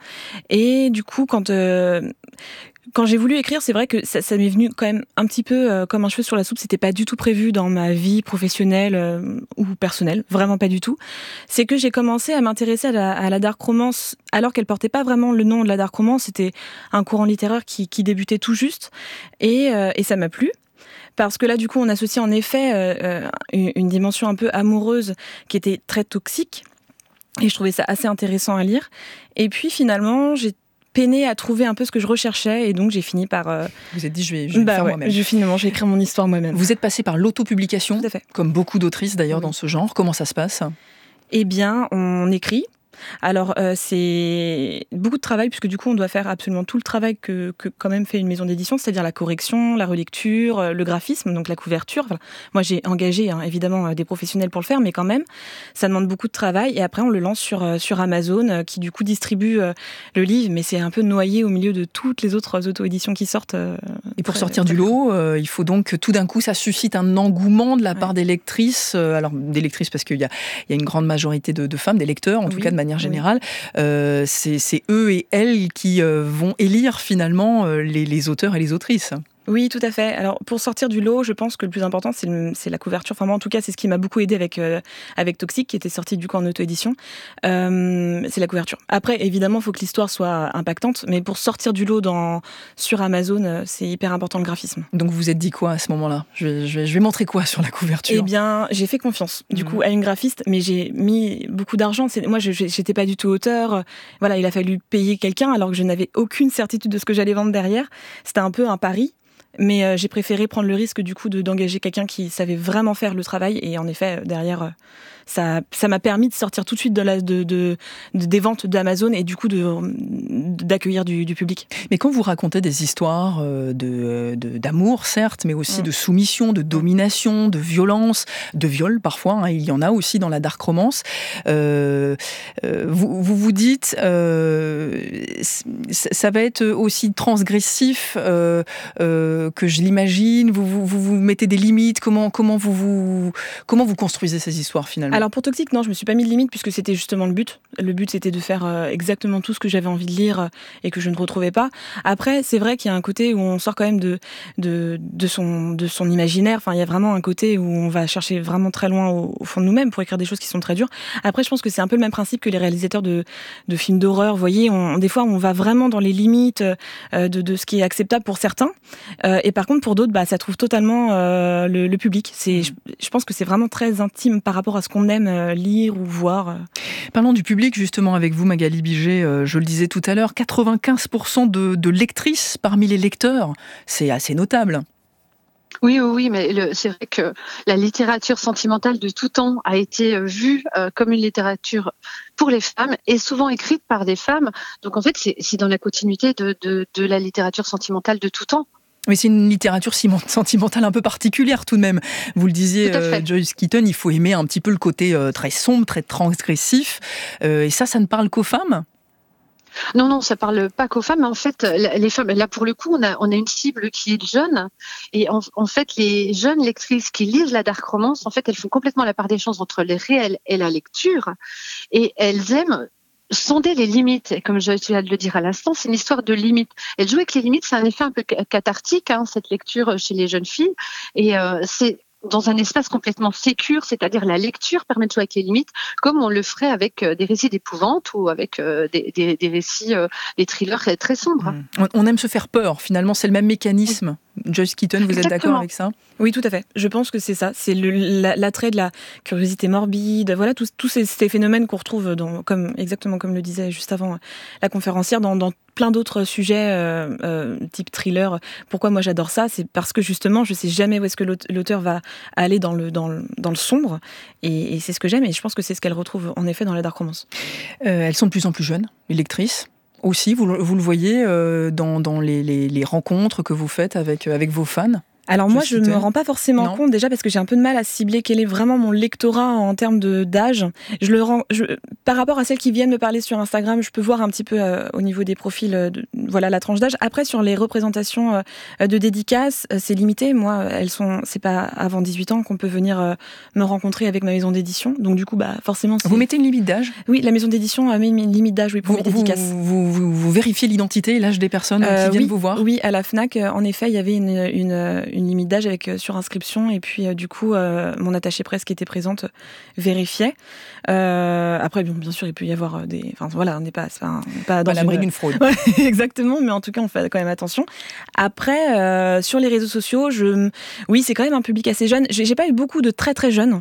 Et du coup, quand euh, Quand j'ai voulu écrire, c'est vrai que ça, ça m'est venu quand même un petit peu euh, comme un cheveu sur la soupe. C'était pas du tout prévu dans ma vie professionnelle euh, ou personnelle, vraiment pas du tout. C'est que j'ai commencé à m'intéresser à la, à la dark romance alors qu'elle portait pas vraiment le nom de la dark romance. C'était un courant littéraire qui, qui débutait tout juste et, euh, et ça m'a plu. Parce que là, du coup, on associe en effet euh, une, une dimension un peu amoureuse qui était très toxique. Et je trouvais ça assez intéressant à lire. Et puis finalement, j'ai peiné à trouver un peu ce que je recherchais et donc j'ai fini par... Euh... Vous êtes dit, je vais, je vais bah le faire ouais, moi-même. Je, finalement, j'ai écrit mon histoire moi-même. Vous êtes passée par l'autopublication, tout à fait. Comme beaucoup d'autrices d'ailleurs oui. dans ce genre. Comment ça se passe ? Eh bien, on écrit. Alors, euh, c'est beaucoup de travail, puisque du coup, on doit faire absolument tout le travail que, que quand même fait une maison d'édition, c'est-à-dire la correction, la relecture, le graphisme, donc la couverture. Voilà. Moi, j'ai engagé, hein, évidemment, des professionnels pour le faire, mais quand même, ça demande beaucoup de travail. Et après, on le lance sur, sur Amazon, qui du coup distribue euh, le livre, mais c'est un peu noyé au milieu de toutes les autres auto-éditions qui sortent. Euh, et pour très, sortir du lot, euh, il faut donc que tout d'un coup, ça suscite un engouement de la part ouais. des lectrices. Euh, alors, des lectrices, parce qu'il y a, il y a une grande majorité de, de femmes, des lecteurs, en oui, tout cas de manière générale. Oui. Euh, c'est, c'est eux et elles qui euh, vont élire finalement euh, les, les auteurs et les autrices. Oui, tout à fait. Alors, pour sortir du lot, je pense que le plus important, c'est, le, c'est la couverture. Enfin, moi, en tout cas, c'est ce qui m'a beaucoup aidé avec, euh, avec Toxique, qui était sorti du coup en auto-édition. Euh, c'est la couverture. Après, évidemment, il faut que l'histoire soit impactante, mais pour sortir du lot dans, sur Amazon, c'est hyper important le graphisme. Donc, vous vous êtes dit quoi à ce moment-là ? je vais, je, vais, je vais montrer quoi sur la couverture ? Eh bien, j'ai fait confiance, du mmh. coup, à une graphiste, mais j'ai mis beaucoup d'argent. C'est, moi, je n'étais pas du tout auteur. Voilà, il a fallu payer quelqu'un, alors que je n'avais aucune certitude de ce que j'allais vendre derrière. C'était un peu un pari. Mais euh, j'ai préféré prendre le risque du coup de, d'engager quelqu'un qui savait vraiment faire le travail. Et en effet, derrière, euh, ça, ça m'a permis de sortir tout de suite de la, de, de, de, des ventes d'Amazon et du coup de, d'accueillir du, du public. Mais quand vous racontez des histoires de, de, d'amour, certes, mais aussi mmh. de soumission, de domination, de violence, de viol parfois, hein, il y en a aussi dans la dark romance, euh, euh, vous, vous vous dites, euh, ça va être aussi transgressif euh, euh, que je l'imagine, vous, vous, vous, vous mettez des limites, comment, comment, vous, vous, comment vous construisez ces histoires finalement ? Alors pour Toxique, non, je me suis pas mis de limite puisque c'était justement le but. Le but c'était de faire euh, exactement tout ce que j'avais envie de lire euh, et que je ne retrouvais pas. Après, c'est vrai qu'il y a un côté où on sort quand même de, de, de, son, de son imaginaire. Enfin, il y a vraiment un côté où on va chercher vraiment très loin au, au fond de nous-mêmes pour écrire des choses qui sont très dures. Après, je pense que c'est un peu le même principe que les réalisateurs de, de films d'horreur. Vous voyez, on, des fois, on va vraiment dans les limites euh, de, de ce qui est acceptable pour certains. Euh, et par contre, pour d'autres, bah, ça trouve totalement euh, le, le public. C'est, je, je pense que c'est vraiment très intime par rapport à ce qu'on aime euh, lire ou voir. Parlons du public, justement, avec vous, Magali Biget. Euh, je le disais tout à l'heure, quatre-vingt-quinze pour cent de, de lectrices parmi les lecteurs. C'est assez notable. Oui, oui, oui, mais le, c'est vrai que la littérature sentimentale de tout temps a été vue euh, comme une littérature pour les femmes et souvent écrite par des femmes. Donc en fait, c'est, c'est dans la continuité de, de, de la littérature sentimentale de tout temps. Mais c'est une littérature sentimentale un peu particulière tout de même. Vous le disiez, euh, Joyce Keaton, il faut aimer un petit peu le côté euh, très sombre, très transgressif. Euh, et ça, ça ne parle qu'aux femmes ? Non, non, ça parle pas qu'aux femmes. Mais en fait, les femmes, là pour le coup, on a, on a une cible qui est jeune. Et en, en fait, les jeunes lectrices qui lisent la dark romance, en fait, elles font complètement la part des choses entre le réel et la lecture. Et elles aiment sonder les limites. Et comme je viens de le dire à l'instant, c'est une histoire de limites. Et jouer avec les limites, c'est un effet un peu cathartique, hein, cette lecture chez les jeunes filles. Et euh, c'est dans un espace complètement sécure, c'est-à-dire la lecture permet de jouer avec les limites, comme on le ferait avec des récits d'épouvante ou avec des, des, des récits, des thrillers très, très sombres. Mmh. On aime se faire peur, finalement, c'est le même mécanisme. Joyce Keaton, vous Exactement. êtes d'accord avec ça ? Oui, tout à fait. Je pense que c'est ça. C'est le, la, l'attrait de la curiosité morbide. Voilà, tous, tous ces, ces phénomènes qu'on retrouve, dans, comme, exactement comme le disait juste avant la conférencière, dans, dans plein d'autres sujets, euh, euh, type thriller. Pourquoi moi j'adore ça ? C'est parce que justement, je ne sais jamais où est-ce que l'auteur va aller dans le, dans le, dans le sombre. Et, et c'est ce que j'aime. Et je pense que c'est ce qu'elle retrouve en effet dans la dark romance. Euh, elles sont de plus en plus jeunes, les lectrices. Aussi, vous, vous le voyez euh, dans, dans les, les, les rencontres que vous faites avec, avec vos fans ? Alors moi, je ne me rends pas forcément non. compte, déjà parce que j'ai un peu de mal à cibler quel est vraiment mon lectorat en termes de, d'âge. Je le rends, je, par rapport à celles qui viennent me parler sur Instagram, je peux voir un petit peu euh, au niveau des profils, euh, de, voilà la tranche d'âge. Après, sur les représentations euh, de dédicaces, euh, c'est limité. Moi, elles sont, c'est pas avant dix-huit ans qu'on peut venir euh, me rencontrer avec ma maison d'édition. Donc du coup, bah forcément. C'est... Vous mettez une limite d'âge ? Oui, la maison d'édition a mis une limite d'âge oui, pour vous, les dédicaces. Vous, vous, vous vérifiez l'identité et l'âge des personnes euh, qui viennent oui, vous voir ? Oui, à la Fnac, en effet, il y avait une, une, une limite d'âge avec euh, sur inscription et puis euh, du coup euh, mon attachée presse qui était présente vérifiait. Euh, après bien, bien sûr il peut y avoir des, enfin voilà on n'est pas, c'est pas, on n'est pas dans à l'abri une... d'une fraude. Ouais, exactement, mais en tout cas on fait quand même attention. Après euh, sur les réseaux sociaux, je, oui c'est quand même un public assez jeune. J'ai, j'ai pas eu beaucoup de très très jeunes.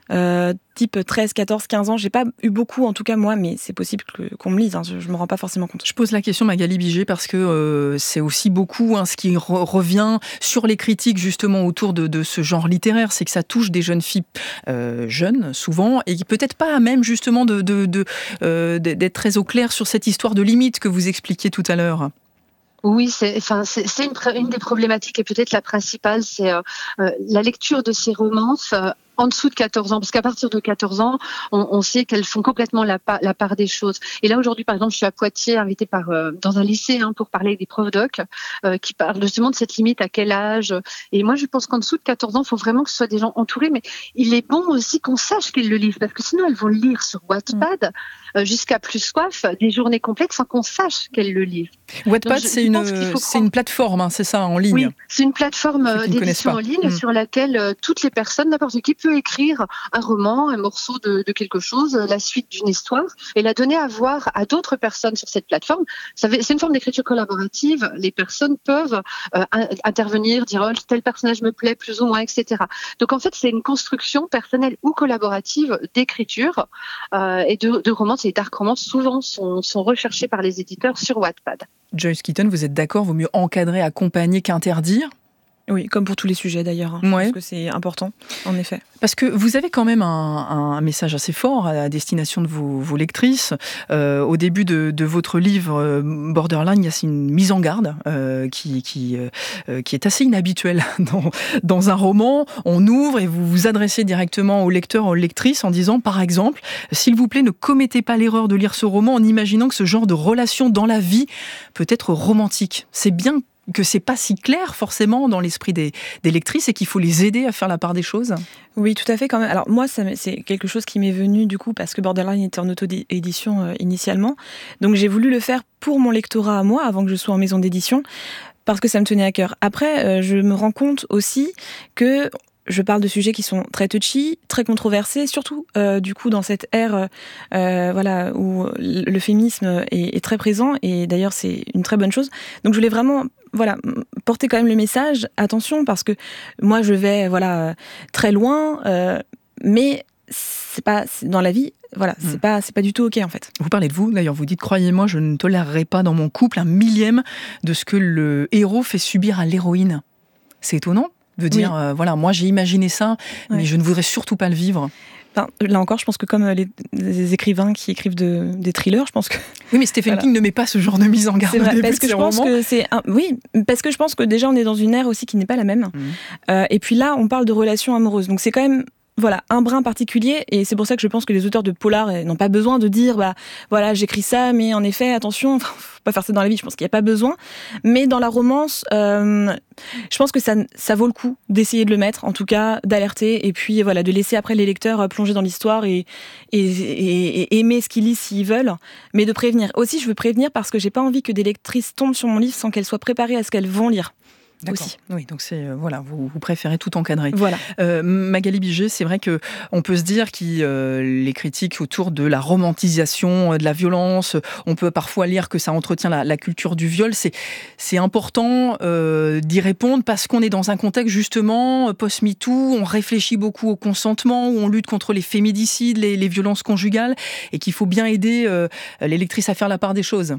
euh, type treize, quatorze, quinze ans. J'ai pas eu beaucoup, en tout cas moi, mais c'est possible que, qu'on me lise. Hein, je, je me rends pas forcément compte. Je pose la question, Magali Biget, parce que euh, c'est aussi beaucoup hein, ce qui re- revient sur les critiques justement autour de, de ce genre littéraire, c'est que ça touche des jeunes filles euh, jeunes souvent, et qui peut-être pas à même justement de, de, de, euh, d'être très au clair sur cette histoire de limite que vous expliquiez tout à l'heure. Oui, c'est, enfin, c'est, c'est une, une des problématiques et peut-être la principale, c'est euh, euh, la lecture de ces romances euh, en dessous de quatorze ans, parce qu'à partir de quatorze ans, on, on sait qu'elles font complètement la, pa- la part des choses. Et là, aujourd'hui, par exemple, je suis à Poitiers, invitée par, euh, dans un lycée hein, pour parler des profs doc, euh, qui parlent justement de cette limite, à quel âge. Et moi, je pense qu'en dessous de quatorze ans, il faut vraiment que ce soit des gens entourés, mais il est bon aussi qu'on sache qu'ils le lisent, parce que sinon, elles vont le lire sur Wattpad, euh, jusqu'à plus soif, des journées complètes, sans qu'on sache qu'elles le lisent. Wattpad, c'est, une, c'est prendre... une plateforme, hein, c'est ça, en ligne. Oui, c'est une plateforme d'édition en ligne mmh. sur laquelle euh, toutes les personnes, n'importe qui, peut écrire un roman, un morceau de, de quelque chose, la suite d'une histoire, et la donner à voir à d'autres personnes sur cette plateforme. Ça fait, c'est une forme d'écriture collaborative. Les personnes peuvent euh, intervenir, dire oh, tel personnage me plaît plus ou moins, et cetera. Donc en fait, c'est une construction personnelle ou collaborative d'écriture euh, et de, de romans. Et dark romans souvent sont, sont recherchés par les éditeurs sur Wattpad. Joyce Keaton, vous êtes d'accord, vaut mieux encadrer, accompagner qu'interdire ? Oui, comme pour tous les sujets d'ailleurs. Hein. Ouais. Je pense que c'est important, en effet. Parce que vous avez quand même un, un message assez fort à destination de vos, vos lectrices. Euh, au début de, de votre livre euh, Borderline, il y a une mise en garde euh, qui, qui, euh, qui est assez inhabituelle dans, dans un roman. On ouvre et vous vous adressez directement aux lecteurs, aux lectrices en disant, par exemple, s'il vous plaît, ne commettez pas l'erreur de lire ce roman en imaginant que ce genre de relation dans la vie peut être romantique. C'est bien que c'est pas si clair forcément dans l'esprit des, des lectrices et qu'il faut les aider à faire la part des choses. Oui, tout à fait quand même. Alors moi, ça, c'est quelque chose qui m'est venu du coup parce que Borderline était en auto-édition euh, initialement. Donc j'ai voulu le faire pour mon lectorat à moi avant que je sois en maison d'édition parce que ça me tenait à cœur. Après, euh, je me rends compte aussi que je parle de sujets qui sont très touchy, très controversés, surtout euh, du coup dans cette ère euh, voilà, où le féminisme est, est très présent, et d'ailleurs c'est une très bonne chose. Donc je voulais vraiment voilà, porter quand même le message, attention, parce que moi je vais voilà, très loin, euh, mais c'est pas, c'est, dans la vie, voilà, c'est mmh. pas, c'est pas du tout ok en fait. Vous parlez de vous, d'ailleurs, vous dites, croyez-moi, je ne tolérerai pas dans mon couple un millième de ce que le héros fait subir à l'héroïne. C'est étonnant de dire, oui. euh, voilà, moi j'ai imaginé ça, ouais. mais je ne voudrais surtout pas le vivre. Enfin, là encore, je pense que comme les, les écrivains qui écrivent de, des thrillers, je pense que... Oui, mais Stephen voilà. King ne met pas ce genre de mise en garde c'est vrai, au début parce que de je ses pense romans. Que c'est un... Oui, parce que je pense que déjà on est dans une ère aussi qui n'est pas la même. Mmh. Euh, et puis là, on parle de relations amoureuses. Donc c'est quand même... Voilà, un brin particulier, et c'est pour ça que je pense que les auteurs de polar n'ont pas besoin de dire bah voilà, j'écris ça, mais en effet, attention, faut pas faire ça dans la vie, je pense qu'il n'y a pas besoin. Mais dans la romance, euh, je pense que ça, ça vaut le coup d'essayer de le mettre, en tout cas, d'alerter, et puis voilà, de laisser après les lecteurs plonger dans l'histoire et, et, et, et aimer ce qu'ils lisent s'ils veulent, mais de prévenir. Aussi, je veux prévenir parce que j'ai pas envie que des lectrices tombent sur mon livre sans qu'elles soient préparées à ce qu'elles vont lire. D'accord. Aussi. Oui, donc c'est euh, voilà, vous, vous préférez tout encadrer. Voilà. Euh, Magali Biget, c'est vrai que on peut se dire que euh, les critiques autour de la romantisation de la violence, on peut parfois lire que ça entretient la, la culture du viol. C'est c'est important euh, d'y répondre parce qu'on est dans un contexte justement post-MeToo, on réfléchit beaucoup au consentement, où on lutte contre les féminicides, les, les violences conjugales, et qu'il faut bien aider euh, les lectrices à faire la part des choses.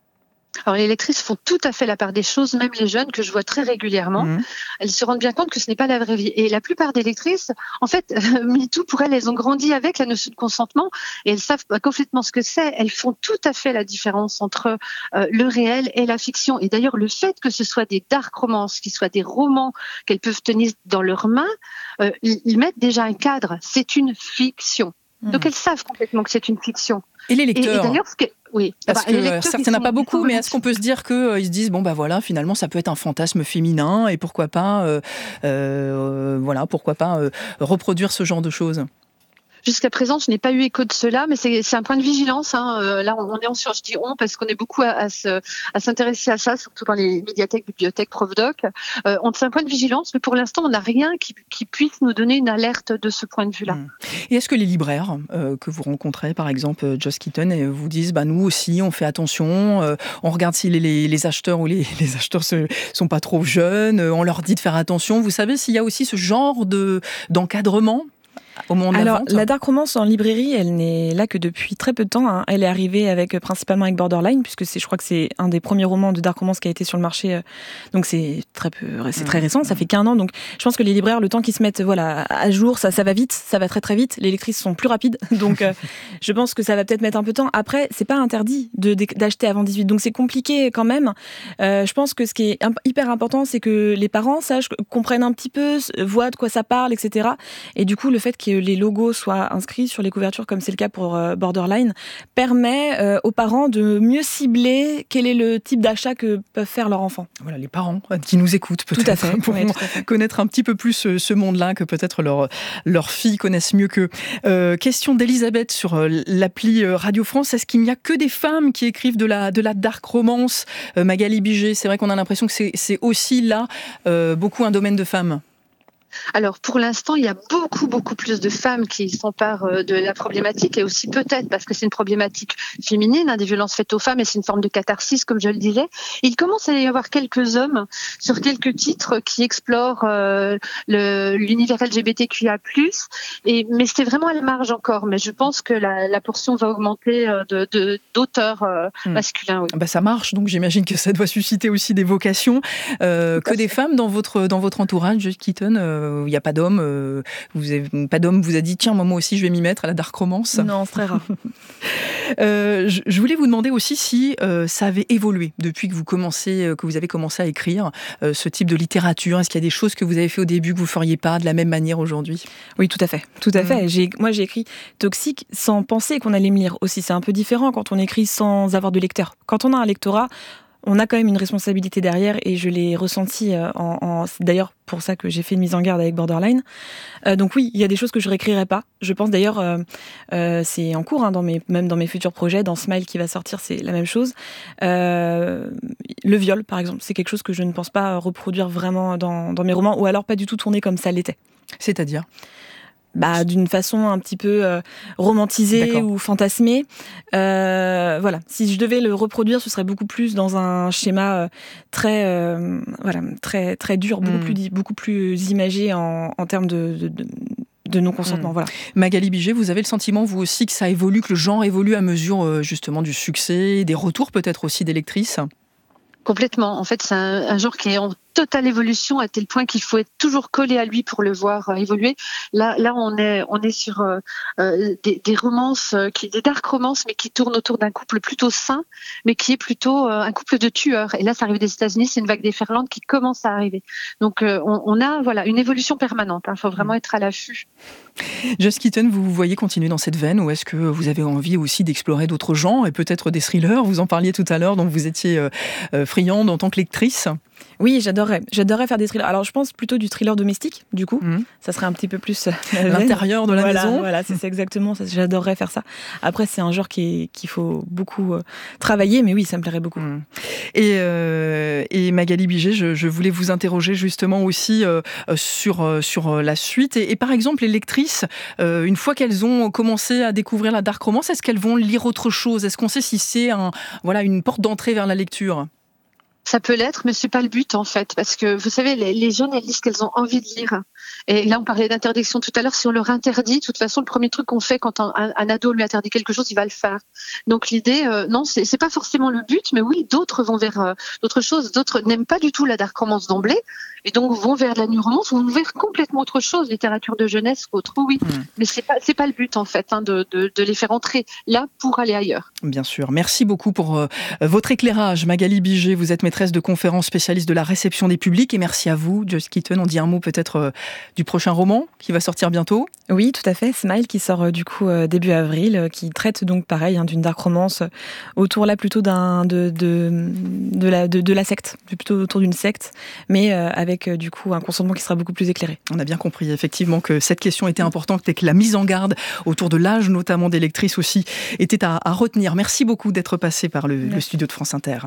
Alors les lectrices font tout à fait la part des choses, même les jeunes que je vois très régulièrement. Mmh. Elles se rendent bien compte que ce n'est pas la vraie vie. Et la plupart des lectrices, en fait, euh, MeToo, pour elles, elles ont grandi avec la notion de consentement et elles savent complètement ce que c'est. Elles font tout à fait la différence entre euh, le réel et la fiction. Et d'ailleurs, le fait que ce soit des dark romances, qu'ils soient des romans qu'elles peuvent tenir dans leurs mains, euh, ils mettent déjà un cadre. C'est une fiction. Mmh. Donc elles savent complètement que c'est une fiction. Et les lecteurs et, et d'ailleurs, ce que, oui, parce bah, que certes, il n'y en a pas beaucoup, mais est-ce qu'on peut se dire qu'ils euh, se disent bon bah voilà, finalement ça peut être un fantasme féminin et pourquoi pas, euh, euh, voilà, pourquoi pas euh, reproduire ce genre de choses. Jusqu'à présent, je n'ai pas eu écho de cela, mais c'est, c'est un point de vigilance. Hein. Euh, là, on est en sur, je dis on, parce qu'on est beaucoup à, à, se, à s'intéresser à ça, surtout dans les médiathèques, bibliothèques, profdoc. Euh, on c'est un point de vigilance, mais pour l'instant, on n'a rien qui, qui puisse nous donner une alerte de ce point de vue-là. Et est-ce que les libraires euh, que vous rencontrez, par exemple Joyce Keaton, vous disent bah, nous aussi, on fait attention, euh, on regarde si les, les, les acheteurs ou les, les acheteurs ne sont pas trop jeunes, on leur dit de faire attention. Vous savez s'il y a aussi ce genre de, d'encadrement au moment de Alors, la vente? La dark romance en librairie, elle n'est là que depuis très peu de temps. Hein. Elle est arrivée avec, principalement avec Borderline, puisque c'est, je crois que c'est un des premiers romans de dark romance qui a été sur le marché. Donc c'est très, peu, c'est très récent, ça fait qu'un an. Donc je pense que les libraires, le temps qu'ils se mettent voilà, à jour, ça, ça va vite, ça va très très vite. Les lectrices sont plus rapides, donc euh, je pense que ça va peut-être mettre un peu de temps. Après, c'est pas interdit de, d'acheter avant dix-huit, donc c'est compliqué quand même. Euh, je pense que ce qui est hyper important, c'est que les parents sachent, comprennent un petit peu, voient de quoi ça parle, et cetera. Et du coup, le fait que les logos soient inscrits sur les couvertures, comme c'est le cas pour euh, Borderline, permet euh, aux parents de mieux cibler quel est le type d'achat que peuvent faire leurs enfants. Voilà, les parents qui nous écoutent peut-être tout à fait, pourront ouais, tout à fait. connaître un petit peu plus ce, ce monde-là que peut-être leurs leurs filles connaissent mieux qu'eux. Euh, question d'Elisabeth sur euh, l'appli euh, Radio France. Est-ce qu'il n'y a que des femmes qui écrivent de la, de la dark romance? euh, Magali Biget, c'est vrai qu'on a l'impression que c'est, c'est aussi là euh, beaucoup un domaine de femmes. Alors pour l'instant, il y a beaucoup, beaucoup plus de femmes qui s'emparent de la problématique et aussi peut-être parce que c'est une problématique féminine, hein, des violences faites aux femmes et c'est une forme de catharsis, comme je le disais. Il commence à y avoir quelques hommes sur quelques titres qui explorent euh, le, l'univers L G B T Q I A plus, et, mais c'est vraiment à la marge encore. Mais je pense que la, la portion va augmenter de, de, d'auteurs euh, mmh. masculins. Oui. Bah ça marche, donc j'imagine que ça doit susciter aussi des vocations. Euh, que des femmes dans votre, dans votre entourage, Joyce Keaton euh... il n'y a pas d'homme, euh, vous avez, pas d'homme vous a dit tiens moi aussi je vais m'y mettre à la dark romance? Non, c'est très rare. euh, je, je voulais vous demander aussi si euh, ça avait évolué depuis que vous commencez, euh, que vous avez commencé à écrire euh, ce type de littérature. Est-ce qu'il y a des choses que vous avez fait au début que vous feriez pas de la même manière aujourd'hui? Oui, tout à fait, tout à fait. Mmh. J'ai, moi j'ai écrit Toxique sans penser qu'on allait me lire aussi. C'est un peu différent quand on écrit sans avoir de lecteur. Quand on a un lectorat, on a quand même une responsabilité derrière et je l'ai ressenti en, en... C'est d'ailleurs pour ça que j'ai fait une mise en garde avec Borderline. Euh, donc oui, il y a des choses que je réécrirai pas. Je pense d'ailleurs, euh, euh, c'est en cours, hein, dans mes, même dans mes futurs projets, dans Smile qui va sortir, c'est la même chose. Euh, le viol, par exemple, c'est quelque chose que je ne pense pas reproduire vraiment dans, dans mes romans, ou alors pas du tout tourner comme ça l'était. C'est-à-dire ? Bah, d'une façon un petit peu euh, romantisée D'accord. ou fantasmée. Euh, voilà. Si je devais le reproduire, ce serait beaucoup plus dans un schéma euh, très, euh, voilà, très, très dur, beaucoup, mmh. plus, beaucoup plus imagé en, en termes de, de, de de non-consentement. Mmh. Voilà. Magali Biget, vous avez le sentiment, vous aussi, que ça évolue, que le genre évolue à mesure euh, justement du succès, des retours peut-être aussi des lectrices ? Complètement. En fait, c'est un, un genre qui est en totale évolution à tel point qu'il faut être toujours collé à lui pour le voir euh, évoluer. Là, là, on est, on est sur euh, euh, des, des romances, euh, qui, des dark romances, mais qui tournent autour d'un couple plutôt sain, mais qui est plutôt euh, un couple de tueurs. Et là, ça arrive des États-Unis, c'est une vague déferlante qui commence à arriver. Donc, euh, on, on a, voilà, une évolution permanente. Il hein, faut vraiment être à l'affût. Joyce Keaton, vous vous voyez continuer dans cette veine, ou est-ce que vous avez envie aussi d'explorer d'autres genres et peut-être des thrillers? Vous en parliez tout à l'heure, donc vous étiez euh, euh, friande en tant que lectrice. Oui, j'adorerais. J'adorerais faire des thrillers. Alors, je pense plutôt du thriller domestique, du coup. Mmh. Ça serait un petit peu plus... Euh, l'intérieur de la voilà, maison. Voilà, c'est, c'est exactement ça. J'adorerais faire ça. Après, c'est un genre qui est, qu'il faut beaucoup euh, travailler, mais oui, ça me plairait beaucoup. Mmh. Et, euh, et Magali Biget, je, je voulais vous interroger justement aussi euh, sur, euh, sur la suite. Et, et par exemple, les lectrices, euh, une fois qu'elles ont commencé à découvrir la dark romance, est-ce qu'elles vont lire autre chose? Est-ce qu'on sait si c'est un, voilà, une porte d'entrée vers la lecture? Ça peut l'être, mais c'est pas le but en fait, parce que vous savez, les, les jeunes elles lisent ce qu'elles ont envie de lire. Et là, on parlait d'interdiction tout à l'heure. Si on leur interdit, de toute façon, le premier truc qu'on fait quand un, un, un ado lui interdit quelque chose, il va le faire. Donc l'idée, euh, non, c'est, c'est pas forcément le but, mais oui, d'autres vont vers euh, d'autres choses. D'autres n'aiment pas du tout la dark romance d'emblée, et donc vont vers la new romance, vont vers complètement autre chose, littérature de jeunesse, autre, oui. Mmh. Mais c'est pas c'est pas le but en fait, hein, de, de de les faire entrer là pour aller ailleurs. Bien sûr. Merci beaucoup pour euh, votre éclairage, Magali Biget. Vous êtes maîtresse de conférence spécialiste de la réception des publics, et merci à vous, Joyce Keaton. On dit un mot peut-être euh, du prochain roman qui va sortir bientôt. Oui, tout à fait. Smile qui sort euh, du coup euh, début avril, euh, qui traite donc pareil hein, d'une dark romance euh, autour là plutôt d'un de de de la de, de la secte, plutôt autour d'une secte, mais euh, avec euh, du coup un consentement qui sera beaucoup plus éclairé. On a bien compris effectivement que cette question était importante et que la mise en garde autour de l'âge, notamment des lectrices aussi, était à, à retenir. Merci beaucoup d'être passé par le, le studio de France Inter.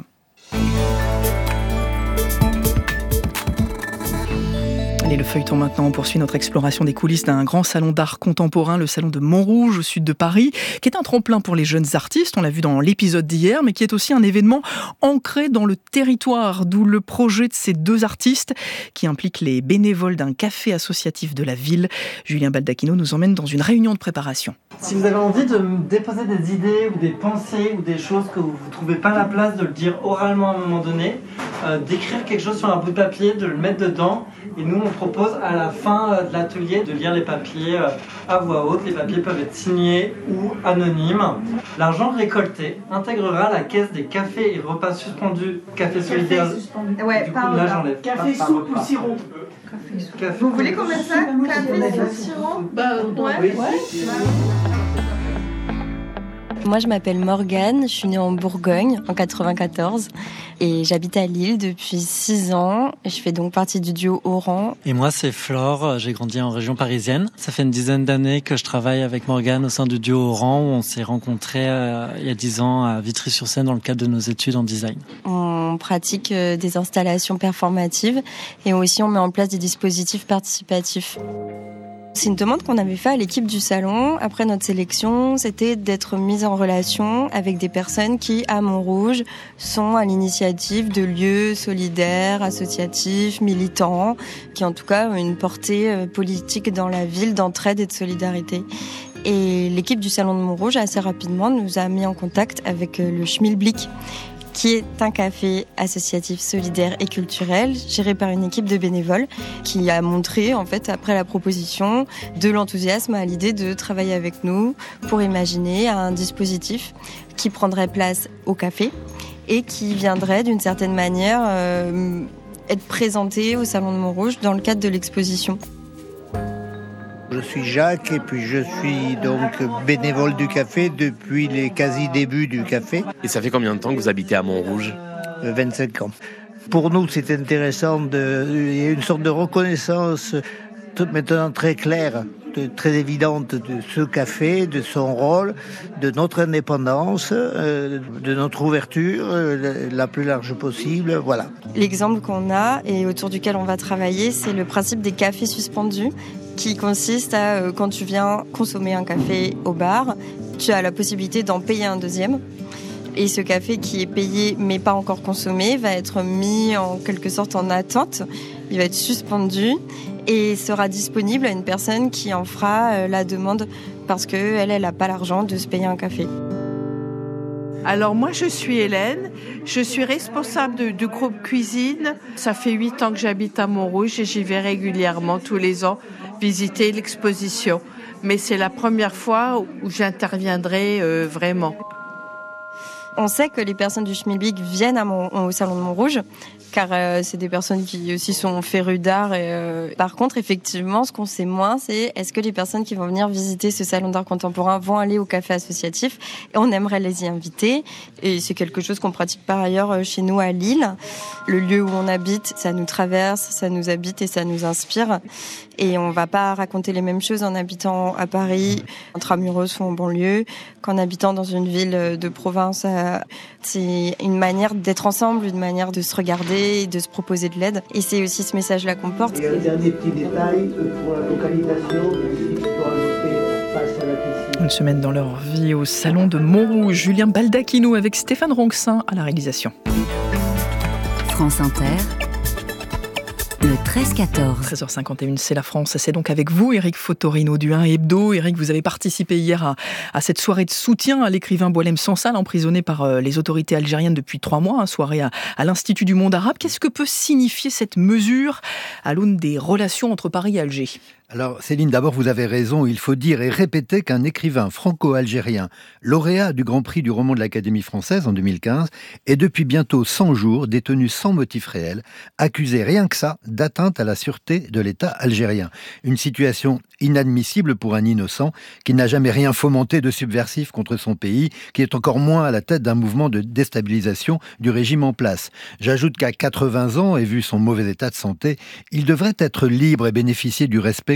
Allez, le feuilleton maintenant, on poursuit notre exploration des coulisses d'un grand salon d'art contemporain, le salon de Montrouge, au sud de Paris, qui est un tremplin pour les jeunes artistes, on l'a vu dans l'épisode d'hier, mais qui est aussi un événement ancré dans le territoire, d'où le projet de ces deux artistes, qui implique les bénévoles d'un café associatif de la ville. Julien Baldacchino nous emmène dans une réunion de préparation. Si vous avez envie de me déposer des idées ou des pensées ou des choses que vous ne trouvez pas la place de le dire oralement à un moment donné, euh, d'écrire quelque chose sur un bout de papier, de le mettre dedans, et nous on propose à la fin de l'atelier de lire les papiers à voix haute. Les papiers peuvent être signés ou anonymes. L'argent récolté intégrera la caisse des cafés et repas suspendus. Café solidaire. Suspendu. Ouais, du coup, pardon. là j'enlève. Café, pas, soupe pas ou sirop. Café. Vous voulez qu'on mette ça? Café, soupe, sirop? Bah ouais. Oui, ouais. si, si. Moi, je m'appelle Morgane, je suis née en Bourgogne en quatre-vingt-quatorze et j'habite à Lille depuis six ans. Je fais donc partie du duo Oran. Et moi, c'est Flore, j'ai grandi en région parisienne. Ça fait une dizaine d'années que je travaille avec Morgane au sein du duo Oran, où on s'est rencontrés euh, il y a dix ans à Vitry-sur-Seine dans le cadre de nos études en design. On pratique des installations performatives et aussi on met en place des dispositifs participatifs. C'est une demande qu'on avait fait à l'équipe du salon. Après notre sélection, c'était d'être mise en relation avec des personnes qui, à Montrouge, sont à l'initiative de lieux solidaires, associatifs, militants, qui en tout cas ont une portée politique dans la ville d'entraide et de solidarité. Et l'équipe du salon de Montrouge, assez rapidement, nous a mis en contact avec le Schmilblick, qui est un café associatif solidaire et culturel géré par une équipe de bénévoles qui a montré, en fait, après la proposition, de l'enthousiasme à l'idée de travailler avec nous pour imaginer un dispositif qui prendrait place au café et qui viendrait d'une certaine manière euh, être présenté au Salon de Montrouge dans le cadre de l'exposition. Je suis Jacques et puis je suis donc bénévole du café depuis les quasi-débuts du café. Et ça fait combien de temps que vous habitez à Montrouge ? vingt-cinq ans. Pour nous, c'est intéressant, de... il y a une sorte de reconnaissance maintenant très claire, très évidente de ce café, de son rôle, de notre indépendance, de notre ouverture la plus large possible, voilà. L'exemple qu'on a et autour duquel on va travailler, c'est le principe des cafés suspendus, qui consiste à, euh, quand tu viens consommer un café au bar, tu as la possibilité d'en payer un deuxième. Et ce café qui est payé mais pas encore consommé va être mis en quelque sorte en attente. Il va être suspendu et sera disponible à une personne qui en fera euh, la demande parce qu'elle, elle n'a pas l'argent de se payer un café. Alors moi je suis Hélène, je suis responsable de, du groupe cuisine. Ça fait huit ans que j'habite à Montrouge et j'y vais régulièrement tous les ans visiter l'exposition. Mais c'est la première fois où j'interviendrai euh, vraiment. On sait que les personnes du Schmilblick viennent à Mont- au Salon de Montrouge, car euh, c'est des personnes qui aussi sont férues d'art. Et, euh... Par contre, effectivement, ce qu'on sait moins, c'est est-ce que les personnes qui vont venir visiter ce Salon d'art contemporain vont aller au café associatif ? Et on aimerait les y inviter. Et c'est quelque chose qu'on pratique par ailleurs chez nous à Lille. Le lieu où on habite, ça nous traverse, ça nous habite et ça nous inspire. Et on va pas raconter les mêmes choses en habitant à Paris, intramuros ou en banlieue, qu'en habitant dans une ville de province. C'est une manière d'être ensemble, une manière de se regarder et de se proposer de l'aide. Et c'est aussi ce message-là qu'on porte. Et un dernier petit détail pour la localisation, il faut rajouter face à la piscine. Une semaine dans leur vie au Salon de Montrouge. Julien Baldacchino avec Stéphane Ronxin à la réalisation. France Inter. Le treize quatorze. treize heures cinquante et une, c'est la France. C'est donc avec vous, Éric Fotorino du un Hebdo. Éric, vous avez participé hier à, à cette soirée de soutien à l'écrivain Boualem Sansal, emprisonné par euh, les autorités algériennes depuis trois mois, hein, soirée à, à l'Institut du monde arabe. Qu'est-ce que peut signifier cette mesure à l'aune des relations entre Paris et Alger ? Alors Céline, d'abord vous avez raison, il faut dire et répéter qu'un écrivain franco-algérien, lauréat du Grand Prix du roman de l'Académie française en deux mille quinze, est depuis bientôt cent jours détenu sans motif réel, accusé rien que ça d'atteinte à la sûreté de l'État algérien. Une situation inadmissible pour un innocent qui n'a jamais rien fomenté de subversif contre son pays, qui est encore moins à la tête d'un mouvement de déstabilisation du régime en place. J'ajoute qu'à quatre-vingts ans, et vu son mauvais état de santé, il devrait être libre et bénéficier du respect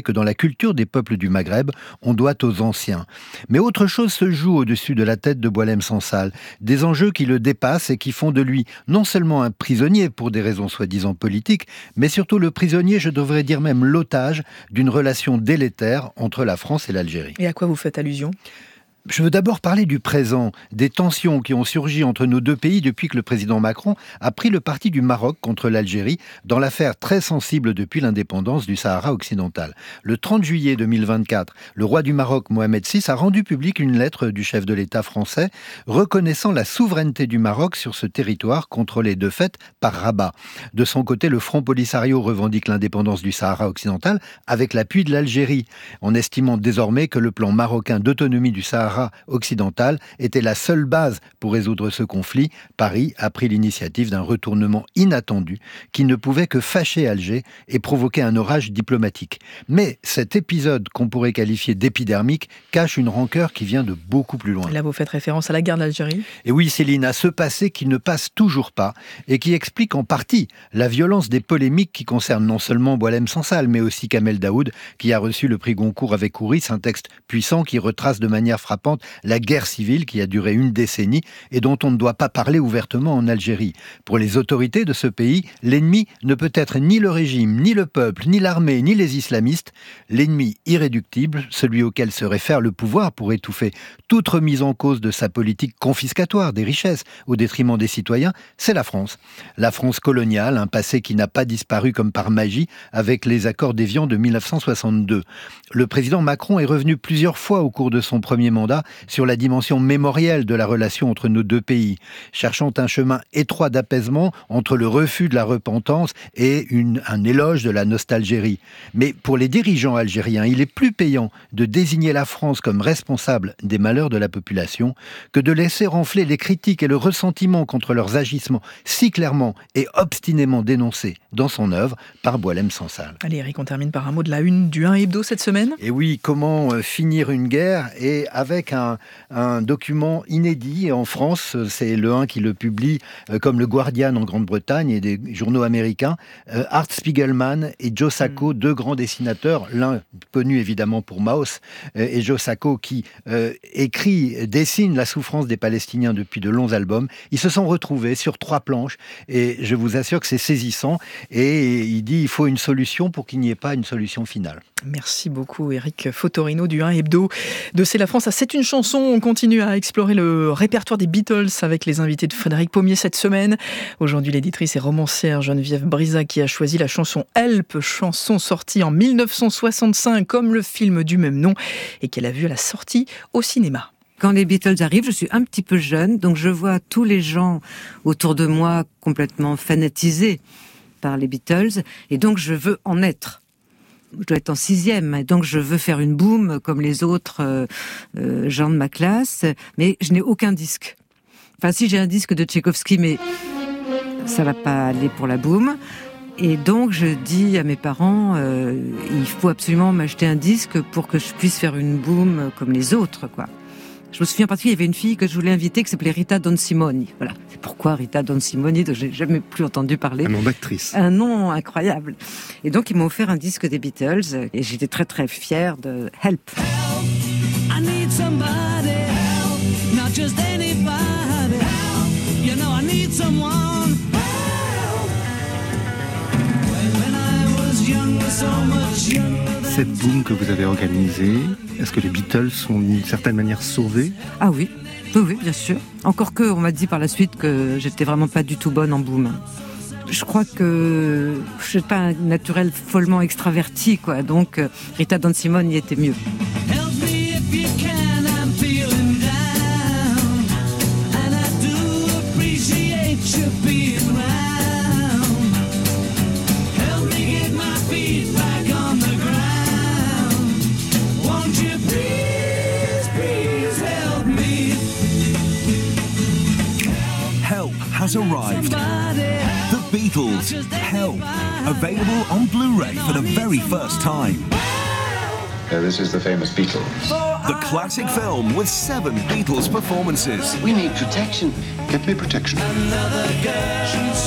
que dans la culture des peuples du Maghreb, on doit aux anciens. Mais autre chose se joue au-dessus de la tête de Boualem Sansal, des enjeux qui le dépassent et qui font de lui non seulement un prisonnier pour des raisons soi-disant politiques, mais surtout le prisonnier, je devrais dire même l'otage, d'une relation délétère entre la France et l'Algérie. Et à quoi vous faites allusion ? Je veux d'abord parler du présent, des tensions qui ont surgi entre nos deux pays depuis que le président Macron a pris le parti du Maroc contre l'Algérie dans l'affaire très sensible depuis l'indépendance du Sahara occidental. Le trente juillet deux mille vingt-quatre, le roi du Maroc, Mohamed six, a rendu publique une lettre du chef de l'État français reconnaissant la souveraineté du Maroc sur ce territoire contrôlé de fait par Rabat. De son côté, le Front Polisario revendique l'indépendance du Sahara occidental avec l'appui de l'Algérie, en estimant désormais que le plan marocain d'autonomie du Sahara occidental était la seule base pour résoudre ce conflit. Paris a pris l'initiative d'un retournement inattendu qui ne pouvait que fâcher Alger et provoquer un orage diplomatique. Mais cet épisode qu'on pourrait qualifier d'épidermique cache une rancœur qui vient de beaucoup plus loin. Là, vous faites référence à la guerre d'Algérie ? Et oui, Céline, à ce passé qui ne passe toujours pas et qui explique en partie la violence des polémiques qui concernent non seulement Boualem Sansal, mais aussi Kamel Daoud, qui a reçu le prix Goncourt avec Ouris, un texte puissant qui retrace de manière frappante la guerre civile qui a duré une décennie et dont on ne doit pas parler ouvertement en Algérie. Pour les autorités de ce pays, l'ennemi ne peut être ni le régime, ni le peuple, ni l'armée, ni les islamistes. L'ennemi irréductible, celui auquel se réfère le pouvoir pour étouffer toute remise en cause de sa politique confiscatoire des richesses au détriment des citoyens, c'est la France. La France coloniale, un passé qui n'a pas disparu comme par magie avec les accords d'Évian de mille neuf cent soixante-deux. Le président Macron est revenu plusieurs fois au cours de son premier mandat sur la dimension mémorielle de la relation entre nos deux pays, cherchant un chemin étroit d'apaisement entre le refus de la repentance et une, un éloge de la nostalgie. Mais pour les dirigeants algériens, il est plus payant de désigner la France comme responsable des malheurs de la population que de laisser enfler les critiques et le ressentiment contre leurs agissements si clairement et obstinément dénoncés dans son œuvre par Boualem Sansal. Allez Eric, on termine par un mot de la une du un Hebdo cette semaine. Et oui, comment euh, finir une guerre et avec un, un document inédit en France, c'est le un qui le publie euh, comme le Guardian en Grande-Bretagne et des journaux américains, euh, Art Spiegelman et Joe Sacco, mmh. deux grands dessinateurs, l'un connu évidemment pour Maus euh, et Joe Sacco qui euh, écrit, dessine la souffrance des Palestiniens depuis de longs albums. Ils se sont retrouvés sur trois planches et je vous assure que c'est saisissant et il dit il faut une solution pour qu'il n'y ait pas une solution finale. Merci beaucoup Eric Fotorino du un Hebdo de C'est la France. Ah, c'est une chanson, on continue à explorer le répertoire des Beatles avec les invités de Frédéric Pommier cette semaine. Aujourd'hui l'éditrice et romancière Geneviève Brisac qui a choisi la chanson Help, chanson sortie en mille neuf cent soixante-cinq comme le film du même nom et qu'elle a vu à la sortie au cinéma. Quand les Beatles arrivent, je suis un petit peu jeune, donc je vois tous les gens autour de moi complètement fanatisés par les Beatles et donc je veux en être. Je dois être en sixième, donc je veux faire une boom comme les autres euh, euh, gens de ma classe, mais je n'ai aucun disque. Enfin, si j'ai un disque de Tchaïkovski, mais ça va pas aller pour la boom. Et donc je dis à mes parents, euh, il faut absolument m'acheter un disque pour que je puisse faire une boom comme les autres, quoi. Je me souviens en particulier, il y avait une fille que je voulais inviter qui s'appelait Rita Don Simoni. Voilà. C'est pourquoi Rita Don Simoni, dont j'ai jamais plus entendu parler. Un nom d'actrice. Un nom incroyable. Et donc, ils m'ont offert un disque des Beatles et j'étais très très fière de Help. Help, I need somebody, help, not just anybody, help, you know I need someone, help. When I was younger, so much younger. Cette boom que vous avez organisée, est-ce que les Beatles sont d'une certaine manière sauvés ? Ah oui, oui, oui, bien sûr. Encore que, on m'a dit par la suite que j'étais vraiment pas du tout bonne en boom. Je crois que je suis pas un naturel follement extraverti, quoi. Donc Rita Don Simone y était mieux. Has arrived. The Beatles, Help, available on Blu-ray for the very first time. Uh, this is the famous Beatles. The classic film with seven Beatles performances. We need protection. Get me protection.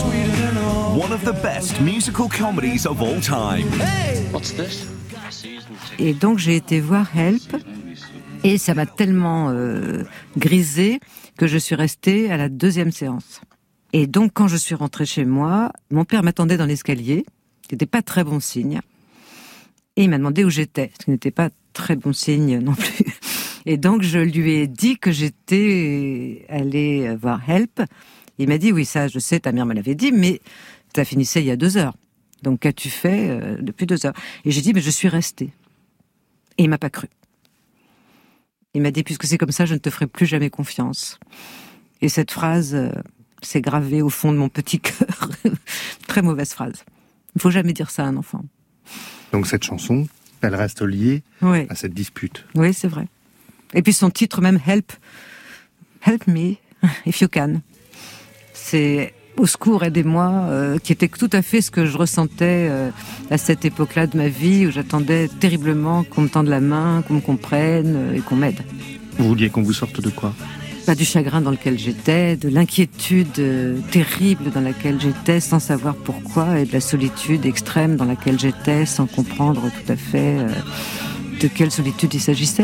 One of the best musical comedies of all time. What's this? Season Et donc j'ai été voir Help, et ça m'a tellement euh, grisée que je suis restée à la deuxième séance. Et donc quand je suis rentrée chez moi, mon père m'attendait dans l'escalier, ce qui n'était pas très bon signe, et il m'a demandé où j'étais, ce qui n'était pas très bon signe non plus. Et donc je lui ai dit que j'étais allée voir Help. Il m'a dit, oui, ça je sais, ta mère me l'avait dit, mais ça finissait il y a deux heures. Donc qu'as-tu fait euh, depuis deux heures? Et j'ai dit, mais je suis restée. Et il m'a pas cru. Il m'a dit, puisque c'est comme ça, je ne te ferai plus jamais confiance. Et cette phrase euh, s'est gravée au fond de mon petit cœur. Très mauvaise phrase. Il ne faut jamais dire ça à un enfant. Donc cette chanson, elle reste liée oui. à cette dispute. Oui, c'est vrai. Et puis son titre même, Help, Help me, if you can. C'est au secours, aidez-moi, euh, qui était tout à fait ce que je ressentais euh, à cette époque-là de ma vie, où j'attendais terriblement qu'on me tende la main, qu'on me comprenne euh, et qu'on m'aide. Vous vouliez qu'on vous sorte de quoi? Pas du chagrin dans lequel j'étais, de l'inquiétude euh, terrible dans laquelle j'étais, sans savoir pourquoi, et de la solitude extrême dans laquelle j'étais, sans comprendre tout à fait euh, de quelle solitude il s'agissait.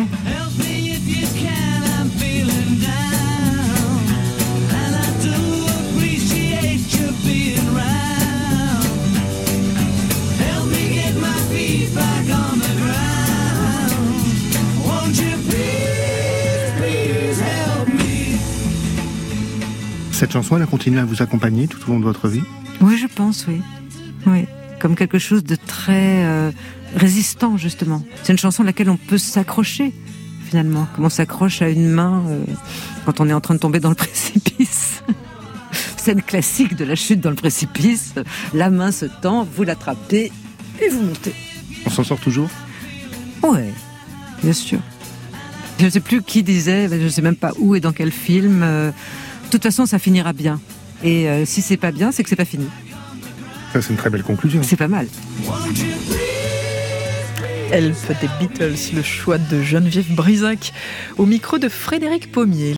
Cette chanson, elle a continué à vous accompagner tout au long de votre vie? Oui, je pense, oui. Oui, comme quelque chose de très euh, résistant, justement. C'est une chanson à laquelle on peut s'accrocher, finalement. Comme on s'accroche à une main euh, quand on est en train de tomber dans le précipice. Scène classique de la chute dans le précipice. La main se tend, vous l'attrapez et vous montez. On s'en sort toujours? Oui, bien sûr. Je ne sais plus qui disait, je ne sais même pas où et dans quel film... Euh, de toute façon, ça finira bien. Et euh, si c'est pas bien, c'est que c'est pas fini. Ça, c'est une très belle conclusion. C'est pas mal. Help des Beatles, le choix de Geneviève Brisac, au micro de Frédéric Pommier.